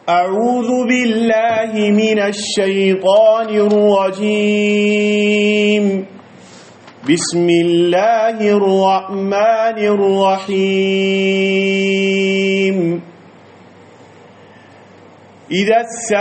أعوذ بالله من الشيطان الرجيم بسم الله الرحمن الرحيم إذا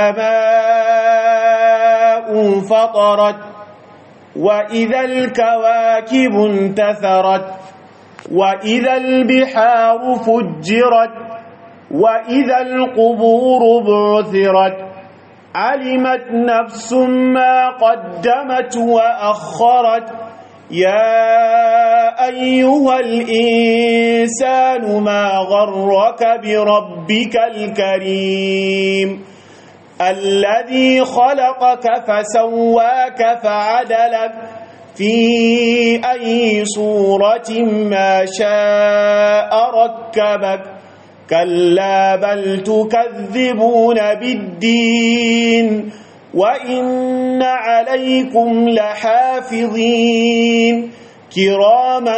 السماء انفطرت وإذا الكواكب انتثرت وإذا البحار فجرت وإذا القبور بعثرت علمت نفس ما قدمت وأخرت يا أيها الإنسان ما غرك بربك الكريم الذي خلقك فسواك فعدلك في أي صورة ما شاء ركبك كلا بل تكذبون بالدين وإن عليكم لحافظين كراما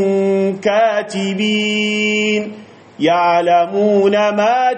كاتبين يعلمون ما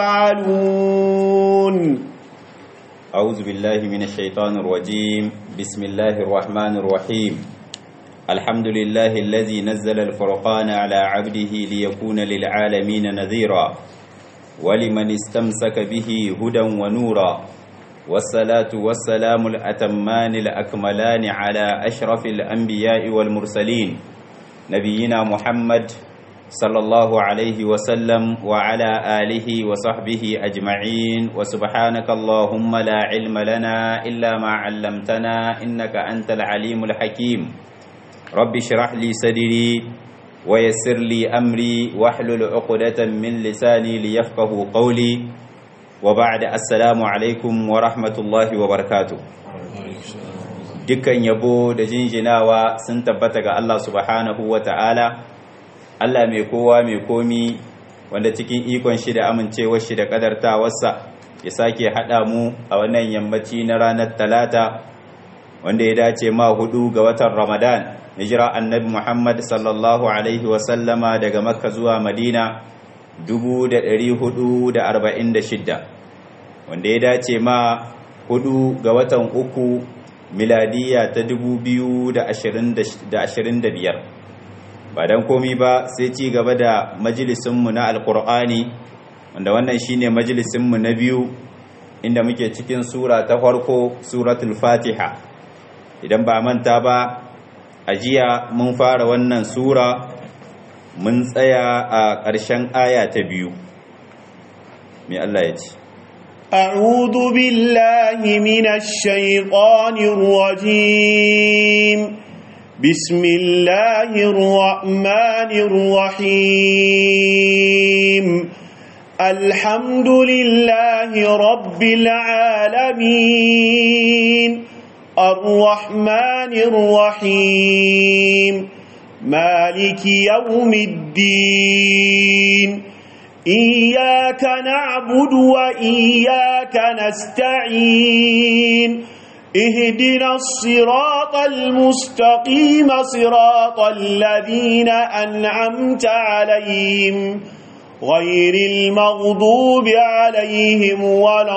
تفعلون. أعوذ بالله من الشيطان الرجيم. بسم الله الرحمن الرحيم. الحمد لله الذي نزل الفرقان على عبده ليكون للعالمين نذيرا ولمن استمسك به هدى ونورا والصلاة والسلام الأتمان الأكملان على أشرف الأنبياء والمرسلين نبينا محمد صلى الله عليه وسلم وعلى آله وصحبه أجمعين وسبحانك اللهم لا علم لنا إلا ما علمتنا إنك أنت العليم الحكيم رب اشرح لي صدري ويسر لي أمري واحلل عقدة من لساني ليفقهوا قولي وبعد السلام عليكم ورحمة الله وبركاته. dukkan yabo da jinjinawa sun tabbata ga Allah subhanahu wa ta'ala, Allah mai kowa mai komi wanda cikin ikon shi da amincewar shi da kadartawarsa ya sake haɗa mu a wannan yammaci na ranar talata wanda ya dace ma 4 ga watan Ramadan hijira annabi Muhammad sallallahu alaihi wasallama daga Makka zuwa Madina 1446 wanda ya dace ma 4 ga watan 3 miladiya ta 2025 ba dan komi ba sai ci gaba da majalisinmu na alkur'ani wanda wannan shine majalisinmu na biyu inda muke cikin sura ta farko suratul fatiha. Idan ba manta ba a jiya mun fara wannan sura mun tsaya a ƙarshen aya ta 2 mai Allah ya ce أعوذ بالله من الشيطان الرجيم بسم الله الرحمن الرحيم الحمد لله رب العالمين الرحمن الرحيم مالك يوم الدين إياك نعبد وإياك نستعين اهدنا الصراط المستقيم صراط الذين أنعمت عليهم غير المغضوب عليهم ولا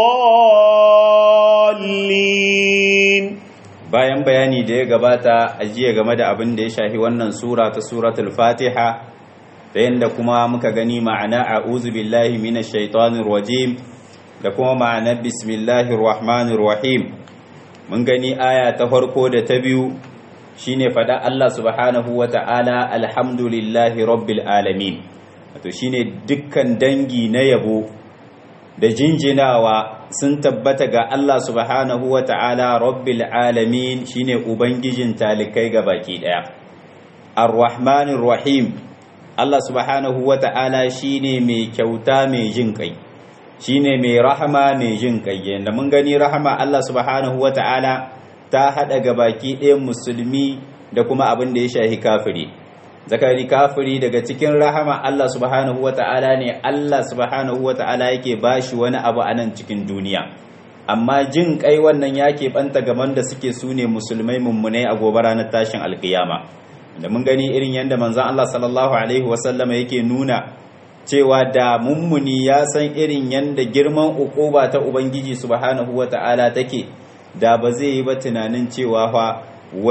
الضالين. bayan bayani da ya gabata a jiya game da abin da ya shafi wannan sura ta suratul fatiha da yanda kuma muka gani ma'ana a'udhu billahi minash shaitanir rajim da kuma ma'anar bismillahir rahmanir rahim. Mun gani aya ta farko da ta biyu shine fada Allah subhanahu wata'ala alhamdulillahi rabbil alamin, wato shine dukkan dangi na yabo da jinjinawa sun tabbata ga Allah subhanahu wata'ala rabbil alamin, shine ubangijin talikai gabaki daya. Ar-rahmanir rahim, Allah subhanahu wata'ala shine mai kyauta mai jin kai, shine mai rahama mai jin kai. Yanda mun gani rahama Allah subhanahu wata'ala ta hada gabaki ɗayan musulmi da kuma abin da ya shahi kafiri. Zakari kafiri daga cikin rahama Allah subhanahu wata'ala ne Allah subhanahu wata'ala yake bashi wani abu a nan cikin duniya, amma jin kai wannan yake banta gaban da suke sune musulmai mummunai a gobe ranar tashin alkiyama. Da mun gani irin yanda manzon Allah sallallahu alaihi wasallama yake nuna cewa da mummuni ya san irin yanda girman uquba ta ubangiji subhanahu wata'ala take da ba zai yi ba tunanin cewa fa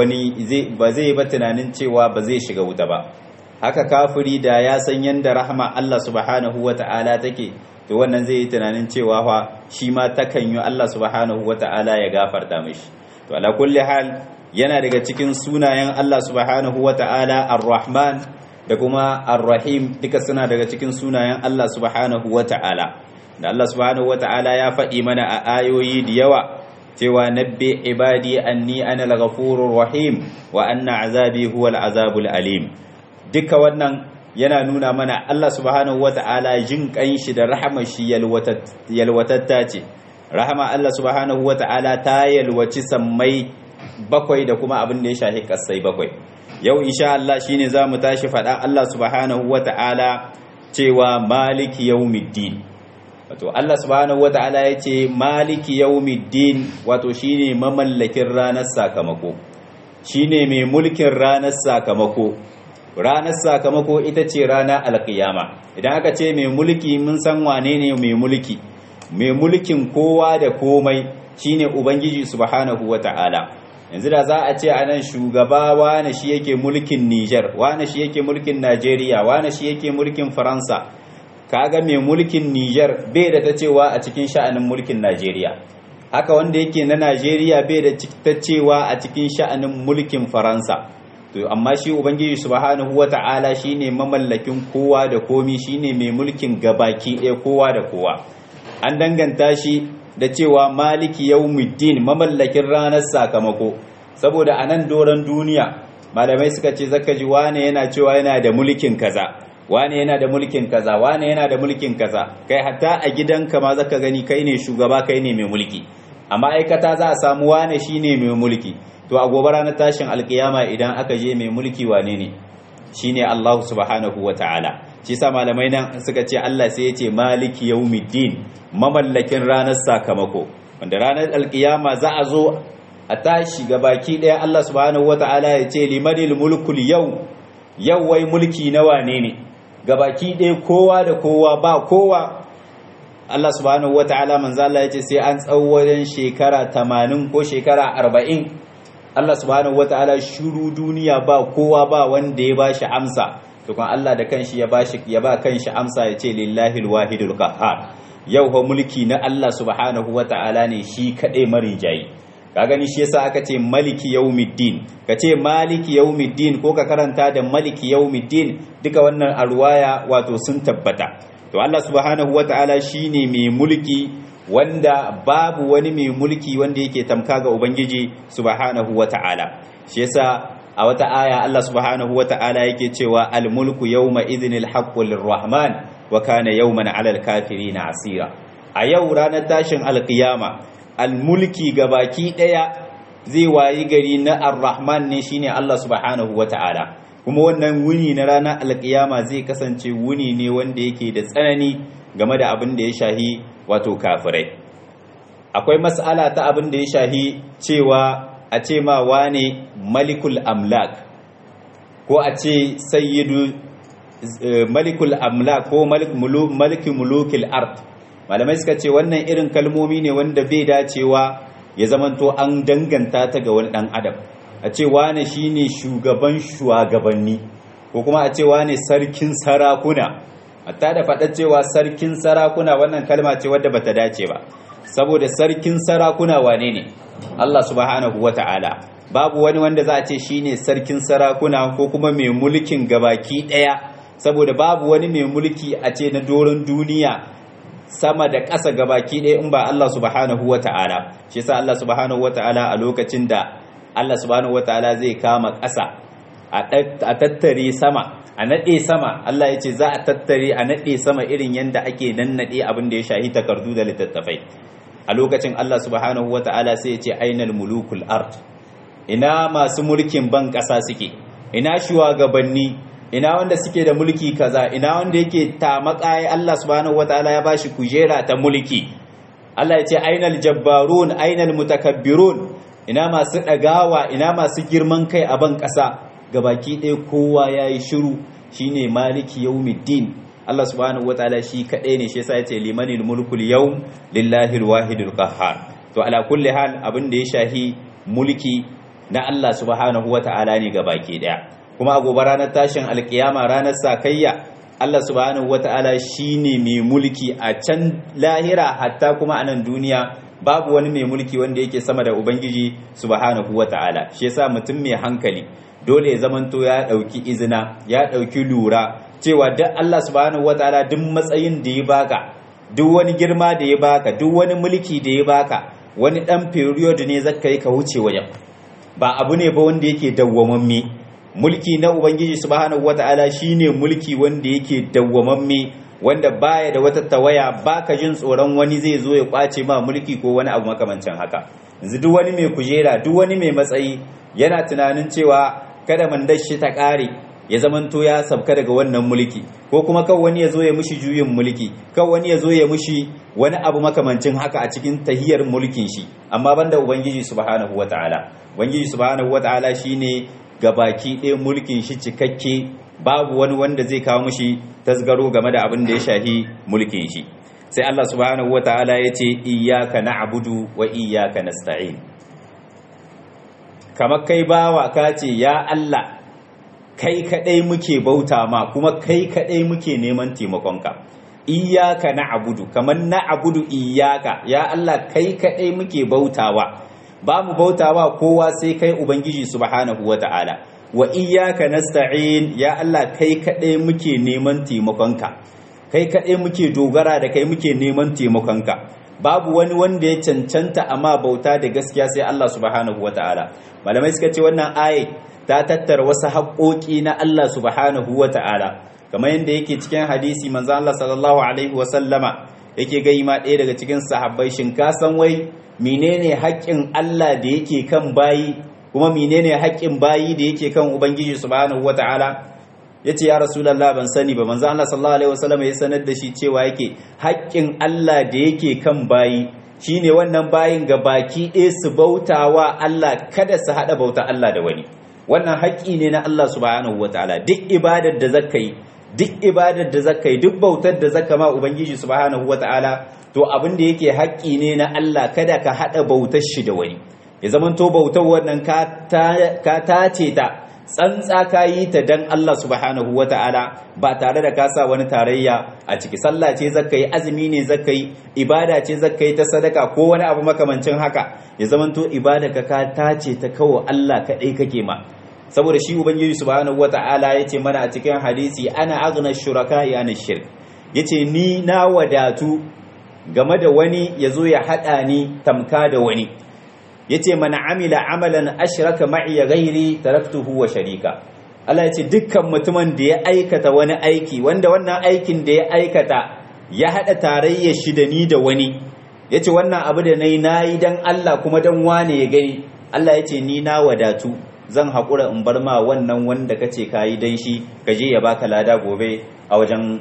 ba zai yi ba tunanin cewa ba zai shiga wuta ba. Haka kafiri da ya san yanda rahama Allah subhanahu wata'ala take, to wannan zai yi tunanin cewa fa shi ma takan yi Allah subhanahu wata'ala ya gafarta mishi. To ala kulli hal yana daga cikin sunayen Allah subhanahu wata'ala ar-Rahman da kuma ar-Rahim, duka suna daga cikin sunayen Allah subhanahu wata'ala. Da Allah subhanahu wata'ala ya faɗi mana a ayoyi da yawa cewa nabbi ibadi anni ana al-ghafurur rahim wa anna azabi huwal azabul alim. Duka wannan yana nuna mana Allah subhanahu wata'ala jin kanshi da rahama shi yalwatatta ce. Rahama Allah subhanahu wata'ala ta yalwaci sammai bakwai da kuma abin da ya shahi kasai bakwai. Yau insha Allah shine zamu tashi faɗa Allah subhanahu wata'ala cewa maliki yawmiddin. Wato Allah subhanahu wata'ala yace maliki yawmiddin, wato shine mamallakin ranar sakamako, shine mai mulkin ranar sakamako. Ranar sakamako ita ce ranar alkiyama. Idan aka ce mai mulki, mun san wane ne mai mulki. Mai mulkin kowa da komai shine ubangiji subhanahu wata'ala. Yanzu da za a ce anan shugaba wane shi yake mulkin Niger, wane shi yake mulkin Najeriya, wane shi yake mulkin Faransa, kaga mai mulkin Niger bai da ta cewa a cikin sha'anin mulkin Najeriya. Haka wanda yake na Najeriya bai da ta cewa a cikin sha'anin mulkin Faransa. To amma shi ubangiji subhanahu wata'ala shine mamallakin kowa da komi, shine mai mulkin gabaki ɗaya kowa da kowa. An danganta shi da cewa maliki yawmiddin, mamallakin ranar sakamako, saboda a nan doron duniya malamai suka ce zaka ji wane yana cewa yana da mulkin kaza, wane yana da mulkin kaza, wane yana da mulkin kaza. Kai hatta a gidanka ma zaka gani kai ne shugaba, kai ne mai mulki. A ma'aikata za a samu wane shine mai mulki. To a gobe ranar tashin alkiyama idan aka je mai mulki wane ne? Shine Allah subhanahu wata'ala. Shi sa malamai nan suka ce Allah sai ya ce maliki yawmiddin, mamallakin ranar sakamako, wanda ranar alkiyama za a zo a tashi ga baki daya. Allah subhanahu wata'ala ya ce limanil mulkul yau wai mulki na wane ne? Ga baki daya kowa da kowa ba kowa. Allah subhanahu wata'ala manzo Allah ya ce sai an tsawon shekara 80 ko shekara 40 Allah subhanahu wata'ala shiru duniya ba kowa, ba wanda ya bashi amsa. To kan Allah da kanshi ya ba kanshi amsa ya ce lillahi alwahidul qahhar. Yau fa mulki na Allah subhanahu wata'ala ne shi kadai marinjayi. Ka gani shi yasa aka ce maliki yawmiddin, ka ce maliki yawmiddin ko ka karanta da maliki yawmiddin, duka wannan arwaya wato sun tabbata. To Allah subhanahu wata'ala shine mai mulki wanda babu wani mai mulki wanda yake tamka ga ubangiji subhanahu wata'ala. Shi yasa a wata aya Allah subhanahu wata'ala yake cewa al-mulku yawma idhinil haqqu lirrahman wa kana yawman 'alal kafirin asira. A yau ranar tashin alqiyama al-mulki gabaki daya zai wayi gari na ar-rahman ne, shine Allah subhanahu wata'ala. Kuma wannan wuni na ranar alqiyama zai kasance wuni ne wanda yake da tsanani game da abin da ya shahi wato kafirai. Akwai mas'ala ta abin da ya shahi cewa a ce ma wane malikul amlak, ko a ce sayyidu malikul amlak ko maliki mulukil ard. Malamai suka ce wannan irin kalmomi ne wanda bai dacewa ya zamanto an danganta ta ga wani dan adam. A ce wane shine shugaban shugabanni, ko kuma a ce wane sarkin sarakuna. Hatta da faɗa cewa sarkin sarakuna wannan kalma ce wadda bata dace ba, saboda sarkin sarakuna wane ne? Allah subhanahu wata'ala. Babu wani wanda za a ce shine sarkin sarakuna ko kuma mai mulkin gabaki daya, saboda babu wani mai mulki a ce na doron duniya sama da ƙasa gabaki daya in ba Allah subhanahu wata'ala. Shi yasa Allah subhanahu wata'ala a lokacin da Allah subhanahu wata'ala zai kama ƙasa a tattare sama, a naɗe sama, Allah ya ce za a tattare a naɗe sama irin yanda ake nannaɗe abin da ya shahi takardu da littattafai. A lokacin Allah subhanahu wata'ala sai ya ce ainal mulukul ard, ina masu mulkin ban ƙasa suke, ina shugabanni, ina wanda suke da mulki kaza, ina wanda yake tamaka Allah subhanahu wata'ala ya bashi kujera ta mulki. Allah ya ce ainal jabbarun ainal mutakabbirun, ina masu ɗagawa, ina masu girman kai a ban ƙasa. Gabaki ɗaya kowa ya yi shiru. Shine maliki yawmiddin. Allah subhanahu wataala shi kadai ne, shi yasa yace limanil mulkul yawm lillahi alwahidul qahhar. to ala kulli hal abin da ya shahi mulki na Allah subhanahu wataala ne gabaki daya, kuma a gobe ranar tashin alkiyama, ranar sakayya, Allah subhanahu wataala shine mai mulki a can lahira, hatta kuma a nan duniya babu wani mai mulki wanda yake sama da ubangiji subhanahu wataala. shi yasa mutum mai hankali dole ya zamanto ya dauki izina, ya dauki lura cewa duk Allah subhanahu wataala duk matsayin da ya baka, duk wani girma da ya baka, duk wani mulki da ya baka, wani dan period ne zaka yi ka wuce wajen, ba abu ne ba wanda yake dawwamamme. mulki na ubangiji subhanahu wataala shine mulki wanda yake dawwamamme, wanda baya da wata tawaya, baka jin tsoron wani zai zo ya kwace ma mulki ko wani abu makamancin haka. yanzu duk wani mai kujera, duk wani mai matsayi yana tunanin cewa kada mandar shi ta kare ya zamanto ya sabka daga wannan mulki, ko kuma kan wani ya zo ya mushi juyin mulki, kan wani ya zo ya mushi wani abu makamancin haka a cikin tahiyar mulkin shi. amma banda ubangiji subhanahu wataala, ubangiji subhanahu wataala shine gabaki ɗaya mulkin shi cikakke, babu wani wanda zai kawo mushi tasgaro game da abin da ya shahi mulkin shi. sai Allah subhanahu wataala ya ce iyyaka na'budu wa iyyaka nasta'in. kamar kai bawa ka ce ya Allah kai kadai muke bauta ma, kuma kai kadai muke neman taimakonka. iyyaka na'budu, kamar na'budu iyyaka, ya Allah kai kadai muke bautawa, ba mu bautawa kowa sai kai ubangiji subhanahu wata'ala. wa iyyaka nasta'in, ya Allah kai kadai muke neman taimakonka, kai kadai muke dogara da kai, muke neman taimakonka. babu wani wanda ya cancanta amma bauta da gaskiya sai Allah subhanahu wata'ala. malamai suka ce wannan ayat ta tattara wasu haƙoƙi na Allah subhanahu wata'ala, kamar yadda yake cikin hadisi manzo Allah sallallahu alaihi wasallama yake gai ma ɗaya daga cikin sahabbai, shin ka san wai menene haƙƙin Allah da yake kan bayi, kuma menene haƙƙin bayi da yake kan ubangiji subhanahu wata'ala? yace ya rasulullah ban sani ba. manzo Allah sallallahu alaihi wasallam ya sanar da shi cewa yake haƙƙin Allah da yake kan bayi shine wannan bayin ga baki ɗaya su bautawa Allah, kada su hada bauta Allah da wani. wannan haƙƙi ne na Allah subhanahu wataala. duk ibadar da zakai, duk ibadar da zakai, duk bautar da zaka ma ubangiji subhanahu wataala, to abin da yake haƙƙi ne na Allah, kada ka hada bautar shi da wani. ya zamanto bautar wannan ka tace ta tsantsa, ka yi ta dan Allah subhanahu wata'ala, ba tare da ka sa wani tarayya a ciki. sallah ce zaka yi, azumi ne zaka yi, ibada ce zaka yi ta sadaka ko wani abu makamancin haka, ya zamanto ibada ka tace ta kawo Allah kadai kake ma. saboda shi ubangiji subhanahu wata'ala yace mana a cikin hadisi, ana aghna shuraka ya na shirk, yace ni na wadatu game da wani yazo ya hada ni tamka da wani. yace man amila amalan ashraka ma'i ghairi taraktuhu wa sharika. Allah yace dukkan mutumin da ya aikata wani aiki wanda wannan aikin da ya aikata ya hada tarayya shi da ni da wani, yace wannan abu da nayi dan Allah kuma dan wane ya gani, Allah yace ni na wadatu, zan haƙura in bar ma wannan wanda kace kayi dan shi, kaje ya baka lada gobe a wajen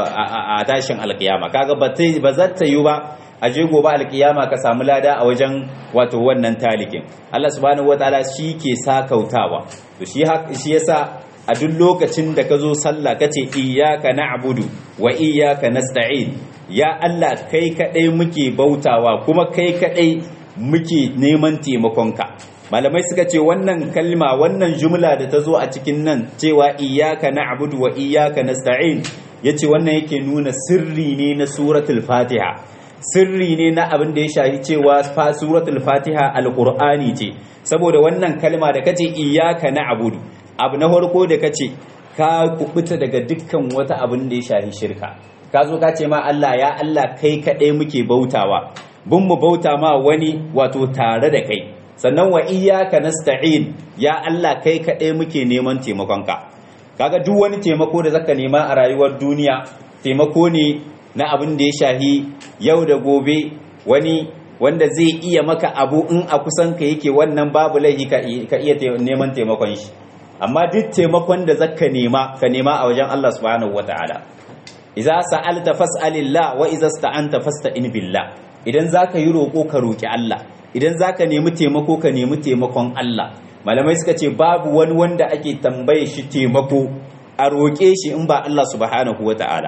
a tashin alkiyama. kaga ba zata yi ba a je gobe alkiyama ka samu lada a wajen wato wannan talikin. Allah subhanahu wataala shi ke sakautawa. to shi yasa a duk lokacin da ka zo sallah kace iyyaka na'budu wa iyyaka nasta'in, ya Allah kai kadai muke bautawa kuma kai kadai muke neman taimakonka. malamai suka ce wannan kalma, wannan jumla da ta zo a cikin nan cewa iyyaka na'budu wa iyyaka nasta'in, yace wannan yake nuna sirri ne na suratul fatiha, sirri ne na abin da ya shafi cewa suratul fatiha alqur'ani ce. saboda wannan kalma da kace iyyaka na'budu, abu na farko da kace ka kubuta daga dukkan wata abin da ya shafi shirka. ka zo ka ce ma Allah, ya Allah kai kadai muke bautawa, bun mu bauta ma wani wato tare da kai. sannan wa iyyaka nasta'in, ya Allah kai kadai muke neman taimakonka. kaga duk wani taimako da zaka nema a rayuwar duniya, taimako ne na abin da ya shahi yau da gobe, wani wanda zai iya maka abu in a kusan ka yake, wannan babu laifi ka iya neman taimakon shi. amma duk taimakon da zaka nema, ka nema a wajen Allah subhanahu wataala. idza sa'alta fas'alillah wa idza sta'anta fasta'in billah. idan zaka yi roko ka roki Allah, idan zaka nemi taimako ka nemi taimakon Allah. malamai suka ce babu wani wanda ake tambaye shi taimako a roke shi in ba Allah subhanahu wataala.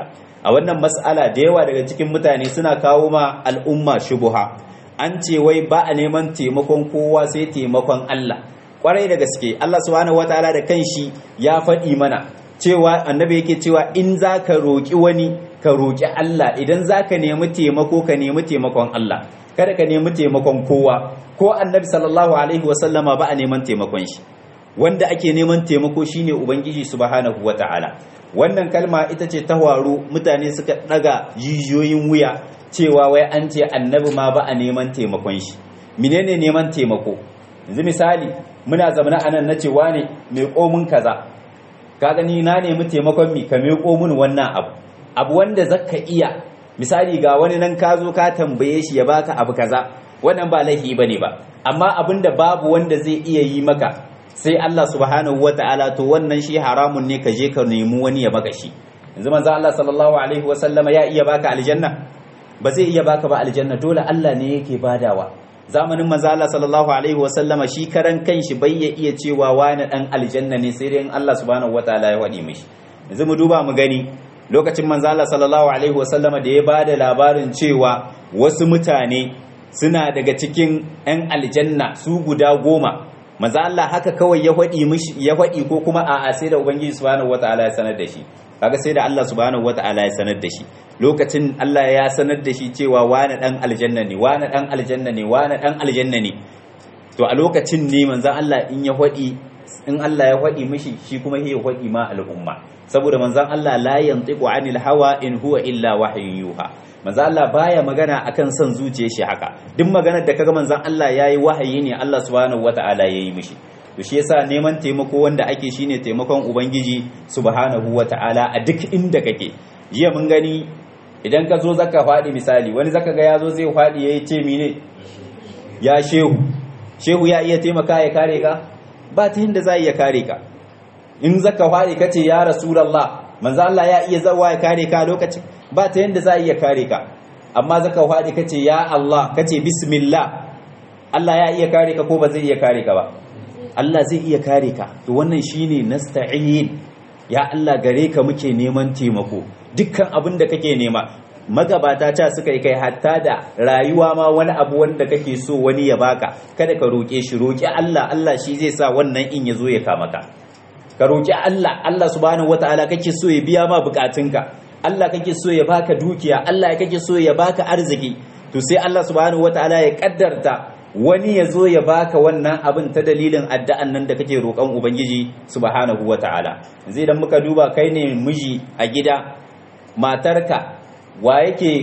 a wannan mas'ala da yawa daga cikin mutane suna kawo ma al'umma shubuha, an ce wai ba a neman taimakon kowa sai taimakon Allah. Kwarai da gaske Allah subhanahu wataala da kanshi ya faɗi mana cewa annabi yake cewa in za ka roƙi wani ka roƙi Allah, idan za ka nemi taimako ka nemi taimakon Allah, kada ka nemi taimakon kowa. Ko annabi sallallahu alaihi wasallama ba a neman taimakon shi, wanda ake neman taimako shine ubangiji subhanahu wataala. Wannan kalma ita ce ta waru, mutane suka daga jijiyoyin wuya cewa wai an ce annabi ma ba a neman taimakon shi. Menene neman taimako? Yanzu misali muna zamana anan na ce wane mai komun kaza, ka gani na nemi taimakon mi ka mai komun wannan abu wanda zaka iya. Misali ga wani nan ka zo ka tambaye shi ya baka abu kaza, wannan ba laifi bane ba, amma abinda babu wanda zai iya yi maka sai Allah subhanahu wata'ala, to wannan shi haramun ne ka je ka nemi wani ya baka shi. Yanzu manzo Allah sallallahu alaihi wasallama ya iya baka aljanna? Ba zai iya baka ba aljanna, dole Allah ne yake badawa. Zamanin manzo Allah sallallahu alaihi wasallama shi karan kanshi bai ya iya cewa wani dan aljanna ne, sai dai in Allah subhanahu wata'ala ya wadi mishi. Yanzu mu duba mu gani lokacin manzo Allah sallallahu alaihi wasallama da ya bada labarin cewa wasu mutane suna daga cikin 'yan aljanna su guda 10, manzo Allah haka kawai ya faɗi ko kuma a'a sai da ubangiji subhanahu wataala ya sanar da shi. Kaga sai da Allah subhanahu wataala ya sanar da shi. Lokacin Allah ya sanar da shi cewa wani dan aljanna ne, wani dan aljanna ne, wani dan aljanna ne. To a lokacin ne manzo Allah in Allah ya faɗi mishi, shi kuma ya faɗi ma al'umma, saboda manzo Allah la yantiqu anil hawa in huwa illa wahyun yuha. Manzo Allah baya magana akan son zuciyar shi haka, duk maganar da kaga manzon Allah yayi wahayi ne Allah subhanahu wataala yayi mishi. To shi yasa neman taimako wanda ake shine taimakon ubangiji subhanahu wataala a duk inda kake. Jiya mun gani idan ka zo zaka faɗi misali, wani zaka ga yazo zai faɗi yayi ce mine ya shehu ya iya taimaka ya kare ka? Ba ta yinda za iya kare ka. In zaka faɗi kace ya rasulullah, manzo Allah ya iya zawa ya kare ka lokacin? Ba ta yanda za a iya kare ka. Amma zaka faɗi kace ya Allah, kace bismillah, Allah ya iya kare ka ko ba zai iya kare ka ba? Allah zai iya kare ka. To wannan shine nasta'in, ya Allah gare ka muke neman taimako. Dukkan abin da kake nema, magabata ta suka yi kai hatta da rayuwa ma wani abu wanda kake so wani ya baka, kada ka roƙe shi, roƙi Allah, Allah shi zai sa wannan in ya zo ya kama ka. Ka roƙi Allah, Allah subhanahu wataala kake so ya biya ma bukatunka, Allah kake so ya baka dukiya, Allah kake so ya baka arziki, to sai Allah subhanahu wataala ya kaddarta wani ya zo ya baka wannan abin ta dalilin addu'an nan da kake roƙon ubangiji subhanahu wataala. Yanzu idan muka duba kai ne miji a gida, matarka wa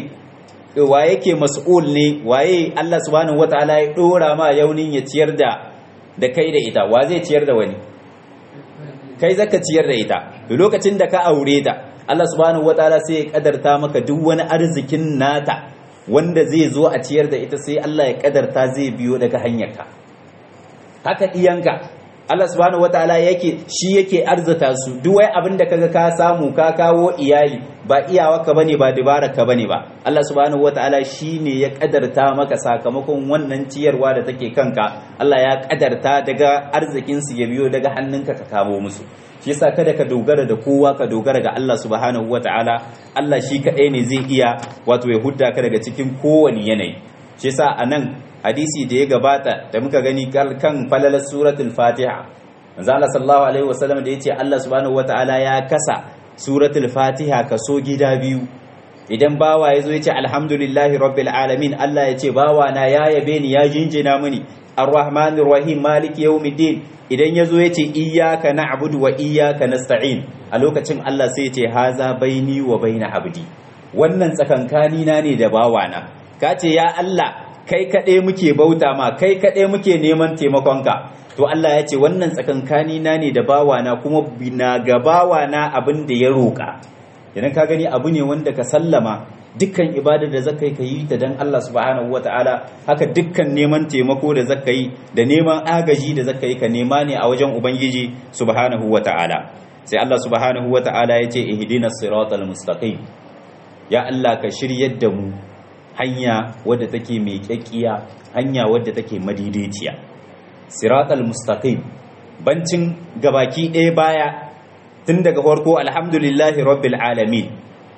yake mas'ul ne, waye Allah subhanahu wataala ya dora ma yaunin ya ciyar da kai da ita, wa zai ciyar da wani? Kai zaka ciyar da ita. To lokacin da ka aure ta, Allah subhanahu wataala sai ya kadarta maka duk wani arzikin nata wanda zai zo a ciyar da ita, sai Allah ya kadarta zai biyo daga hanyarka. Haka diyanka Allah subhanahu wataala shi yake arzuta su. Duk wai abin da kaga ka samu ka kawo iyali, ba iyawarka bane, ba dabararka bane ba. Allah subhanahu wataala shine ya kadarta maka sakamakon wannan ciyarwa da take kanka. Allah ya kadarta daga arzikin su ya biyo daga hannunka ka kamo musu. Shi yasa kada ka dogara da kowa, ka dogara ga Allah subhanahu wataala. Allah shi kadai ne zai iya wato ya hudda ka daga cikin kowani yanayi. Shi yasa anan hadisi da ya gabata da muka gani kan falalar suratul Fatiha, manzo Allah sallallahu alaihi wasallam da yace Allah subhanahu wataala ya kasa suratul Fatiha kaso gida biyu. Idan bawa yazo yace alhamdulillahi rabbil alamin, Allah yace bawa na ya yabe ni, ya jinjina mini, arrahmanir rahim maliki yawmiddin. Idan yazo yace iyyaka na'budu wa iyyaka nasta'in, a lokacin Allah sai yace haza baini wa baina abdi, wannan tsakankani na ne da bawa na. Kace ya Allah kai kaɗai muke bauta ma, kai kaɗai muke neman taimakonka, to Allah ya ce wannan tsakankani na ne da bawana, kuma na ga bawana abin da ya roƙa. Idan ka gani abu ne wanda ka sallama dukkan ibadar da zaka yi ka yi ta dan Allah subhanahu wataala, haka dukkan neman taimako da zaka yi da neman agaji da zaka yi ka nema ne a wajen ubangiji subhanahu wataala. Sai Allah subhanahu wataala ya ce ihdinas siratal mustaqim, ya Allah ka shiryar da mu hanya wadda take mai kyakkiya, hanya wadda take madaidaiciya. Siratal mustaqim, bancin gabaki ɗaya baya tun daga farko alhamdulillahi rabbil alamin,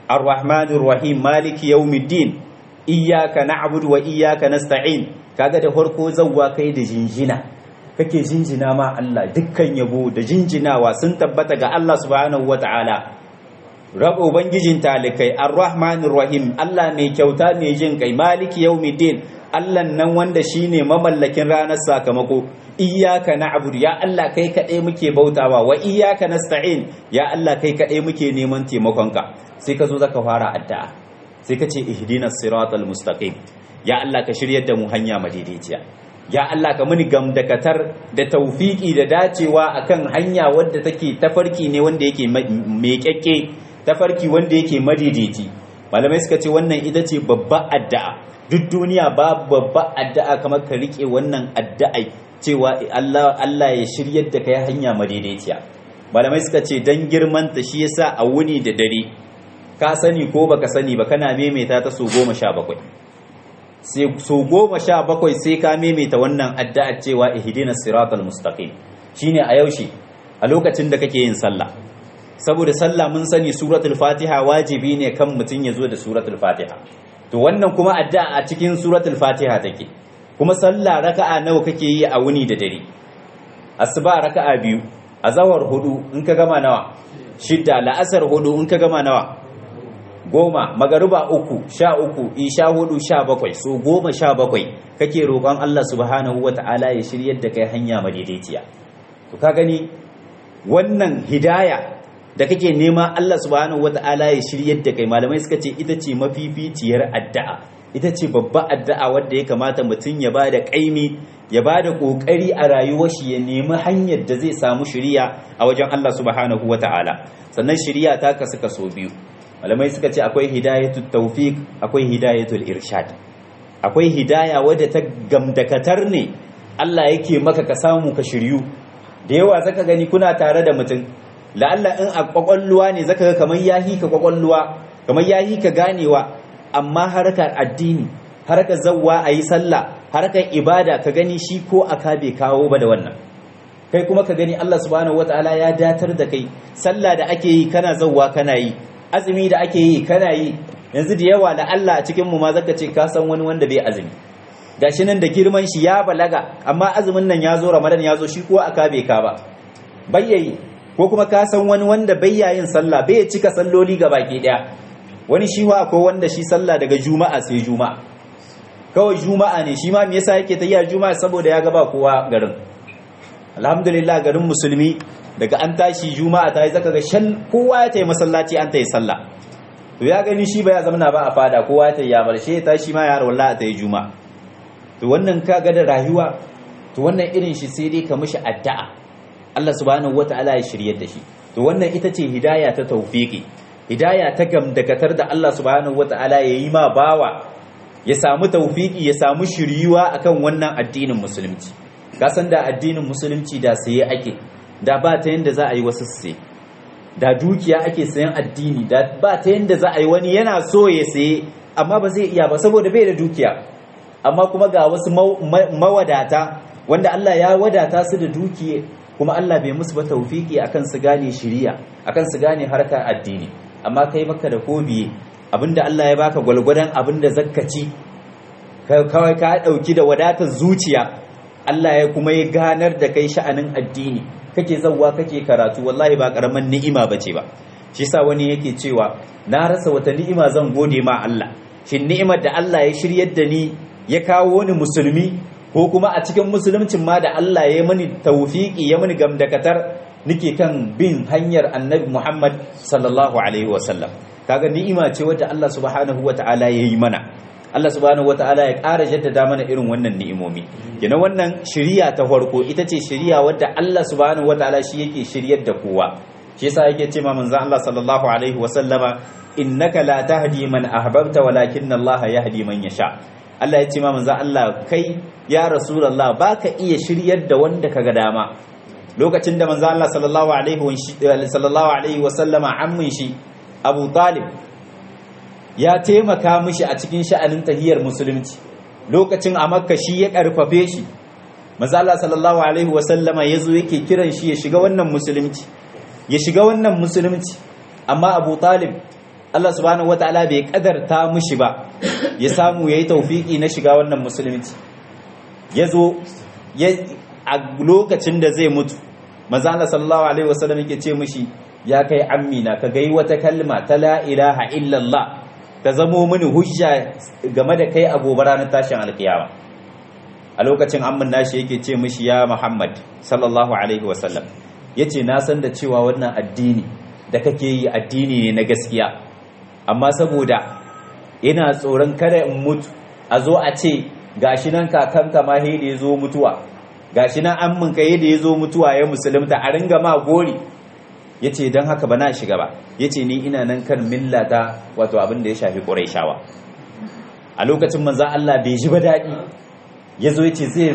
ar-rahmanir rahim maliki yawmiddin iyyaka na'budu wa iyyaka nasta'in. kaga da farko zawwa kai da jinjina, kake jinjina ma Allah, dukkan yabo da jinjinawa sun tabbata ga Allah subhanahu wata'ala, rabo ubangijin talikai, ar-rahmanir rahim Allah mai kyauta mai jin kai, maliki yawmiddin Allah nan wanda shine mamallakin ranar sakamako, iyyaka na'budu ya Allah kai kadai muke bautawa, wa iyyaka nasta'in ya Allah kai kadai muke neman taimakonka. sai ka zo zaka fara addu'a, sai ka ce ihdinas siratal mustaqim, ya Allah ka shiryar da mu hanya madaidaiciya, ya Allah ka muni gamdakatar da tawfiki da dacewa akan hanya wadda take tafarki ne wanda yake meƙeƙe, tafarki wanda yake madaidaici. malamai suka ce wannan ita ce babbar addu'a, duk duniya babu babbar addu'a kamar ka rike wannan addu'a cewa Allah ya shiryar da kai hanya madaidaiciya. malamai suka ce dan girman ta shi yasa a wuni da dare, ka sani ko baka sani ba, kana maimaita ta so 17, sai so 17 sai ka maimaita wannan addu'a cewa ihdinas siratal mustaqim. shine a yaushe? a lokacin da kake yin sallah, saboda sallah mun sani suratul fatiha wajibi ne kan mutum ya zo da suratul fatiha, to wannan kuma addu'a a cikin suratul fatiha take. kuma sallah raka'a nawa kake yi a wuni da dare? asuba raka'a 2, azhar 4 in ka gama nawa 6, la'asar 4 in ka gama nawa 10, magariba 3, 13, isha 4, 17, so 17 kake roƙon Allah subhanahu wata'ala ya shiryar da kai hanya madaidaiciya. to ka gani wannan hidaya da kake nema Allah subhanahu wata'ala ya shiryar da kai, malamai suka ce ita ce mafificiyar addu'a, ita ce babba addu'a wadda ya kamata mutum ya bada kaimi, ya bada kokari a rayuwar shi, ya nemi hanyar da zai samu shiriya a wajen Allah subhanahu wata'ala. sannan shiriya ta kasu kaso biyu, malamai suka ce akwai hidayatul tawfiq, akwai hidayatul irshad. akwai hidaya wadda ta gamdakatar ne Allah yake maka ka samu ka shiryu. da yawa zaka gani kuna tare da mutum, la'alla in a kwakwalluwa ne zaka ga kamar yahi ka kwakwalluwa, kamar yahi ka ganewa, amma harkar addini, harkar zawwa ayi sallah, harkar ibada ka gani shi ko aka bai kawo ba da wannan. kai kuma ka gani Allah subhanahu wataala ya datar da kai, sallah da ake yi kana zawwa kana yi, azumi da ake yi kana yi. yanzu da yawa da Allah a cikin mu ma zaka ce ka san wani wanda bai azumi, gashi nan da girman shi ya balaga, amma azumin nan ya zo, Ramadan ya zo, shi ko aka bai ka ba bayyayi. ko kuma ka san wani wanda bai yin sallah, bai cika salloli ga baki daya. wani shi wa akwai wanda shi sallah daga juma'a sai juma'a, kawai juma'a ne shi ma. me yasa yake ta yi juma'a? saboda ya ga ba kowa garin. alhamdulillah garin musulmi daga an tashi juma'a ta yi zaka ga kowa ya tayi masallaci an tayi sallah. to ya gani shi ba ya zama ba a fada, kowa ya tayi ya bar shi, ya tashi ma ya wallahi ta yi juma'a. to wannan kaga da rayuwa, to wannan irin shi sai dai ka mishi addu'a Allah subhanahu wataala ya shiryar da shi. to wannan ita ce hidaya ta tawfiki, hidaya ta gamdakatar da Allah subhanahu wataala ya yi ma bawa ya samu tawfiki, ya samu shiryuwa akan wannan addinin musulunci. ka san da addinin musulunci da saye ake, da ba ta yanda za a yi wasu saye, da dukiya ake sayan addini, da ba ta yanda za a yi wani yana so ya saye amma ba zai iya ba saboda bai da dukiya. amma kuma ga wasu mawadata wanda Allah ya wadata su da dukiya, kuma Allah bai musu ba tawfiki akan su gane shiriya, akan su gane harkar addini. amma kai baka da kobiye, abinda Allah ya baka gwalgwadon abinda zakkaci, kawai ka dauki da wadatar zuciya. Allah ya kuma ya ganar da kai sha'anin addini, kake zawwa kake karatu, wallahi ba karaman ni'ima bace ba. shi sa wani yake cewa na rasa wata ni'ima zan gode ma Allah, shin ni'imar da Allah ya shiryar da ni ya kawo ni musulmi, ko kuma a cikin musuluncin ma da Allah ya mani tawfiki, ya mani gamdakatar nake kan bin hanyar Annabi Muhammad sallallahu alaihi wasallam. kaga ni'ima ce wadda Allah subhanahu wataala ya yi mana. Allah subhanahu wataala ya ƙara jaddada mana irin wannan ni'imomi. Kenan wannan shiriya ta farko ita ce shiriya wadda Allah subhanahu wataala shi yake shiryar da kowa. Shi yasa yake ce ma manzon Allah sallallahu alaihi wasallama, innaka la tahdi man ahbabta walakin Allah yahdi man yasha. Allah ya ce ma manzon Allah, kai ya rasulullah baka iya shiryar da wanda kaga dama. Lokacin da manzon Allah sallallahu alaihi wasallama ammin shi Abu Talib ya taimaka mishi a cikin sha'anin tahiyar musulunci, lokacin a Makka shi ya karfafe shi. manzo Allah sallallahu alaihi wasallama yazo yake kiran shi ya shiga wannan musulunci, amma Abu Talib Allah subhanahu wataala bai kadarta mushi ba ya samu yayi tawfiki na shiga wannan musulunci yazo a lokacin da zai mutu manzo Allah sallallahu alaihi wasallam yake ce mushi ya kai ammina ka gai wata kalma ta la ilaha illallah ta zamo mini hujja game da kai a gobe ranar tashin alkiyama a lokacin amman nashi yake ce mishi ya Muhammad sallallahu alaihi wasallam yace na san da cewa wannan addini da kake yi addini ne na gaskiya amma saboda ina tsoron kada in mutu a zo a ce gashi nan kakanka ma da ya zo mutuwa gashi nan ammin ka da ya zo mutuwa ya musulunta a ringa ma gori yace dan haka ba na shiga ba yace ni ina nan kan millata wato abin da ya shafi Qurayshawa a lokacin manzon Allah bai ji ba dadi yazo yace zai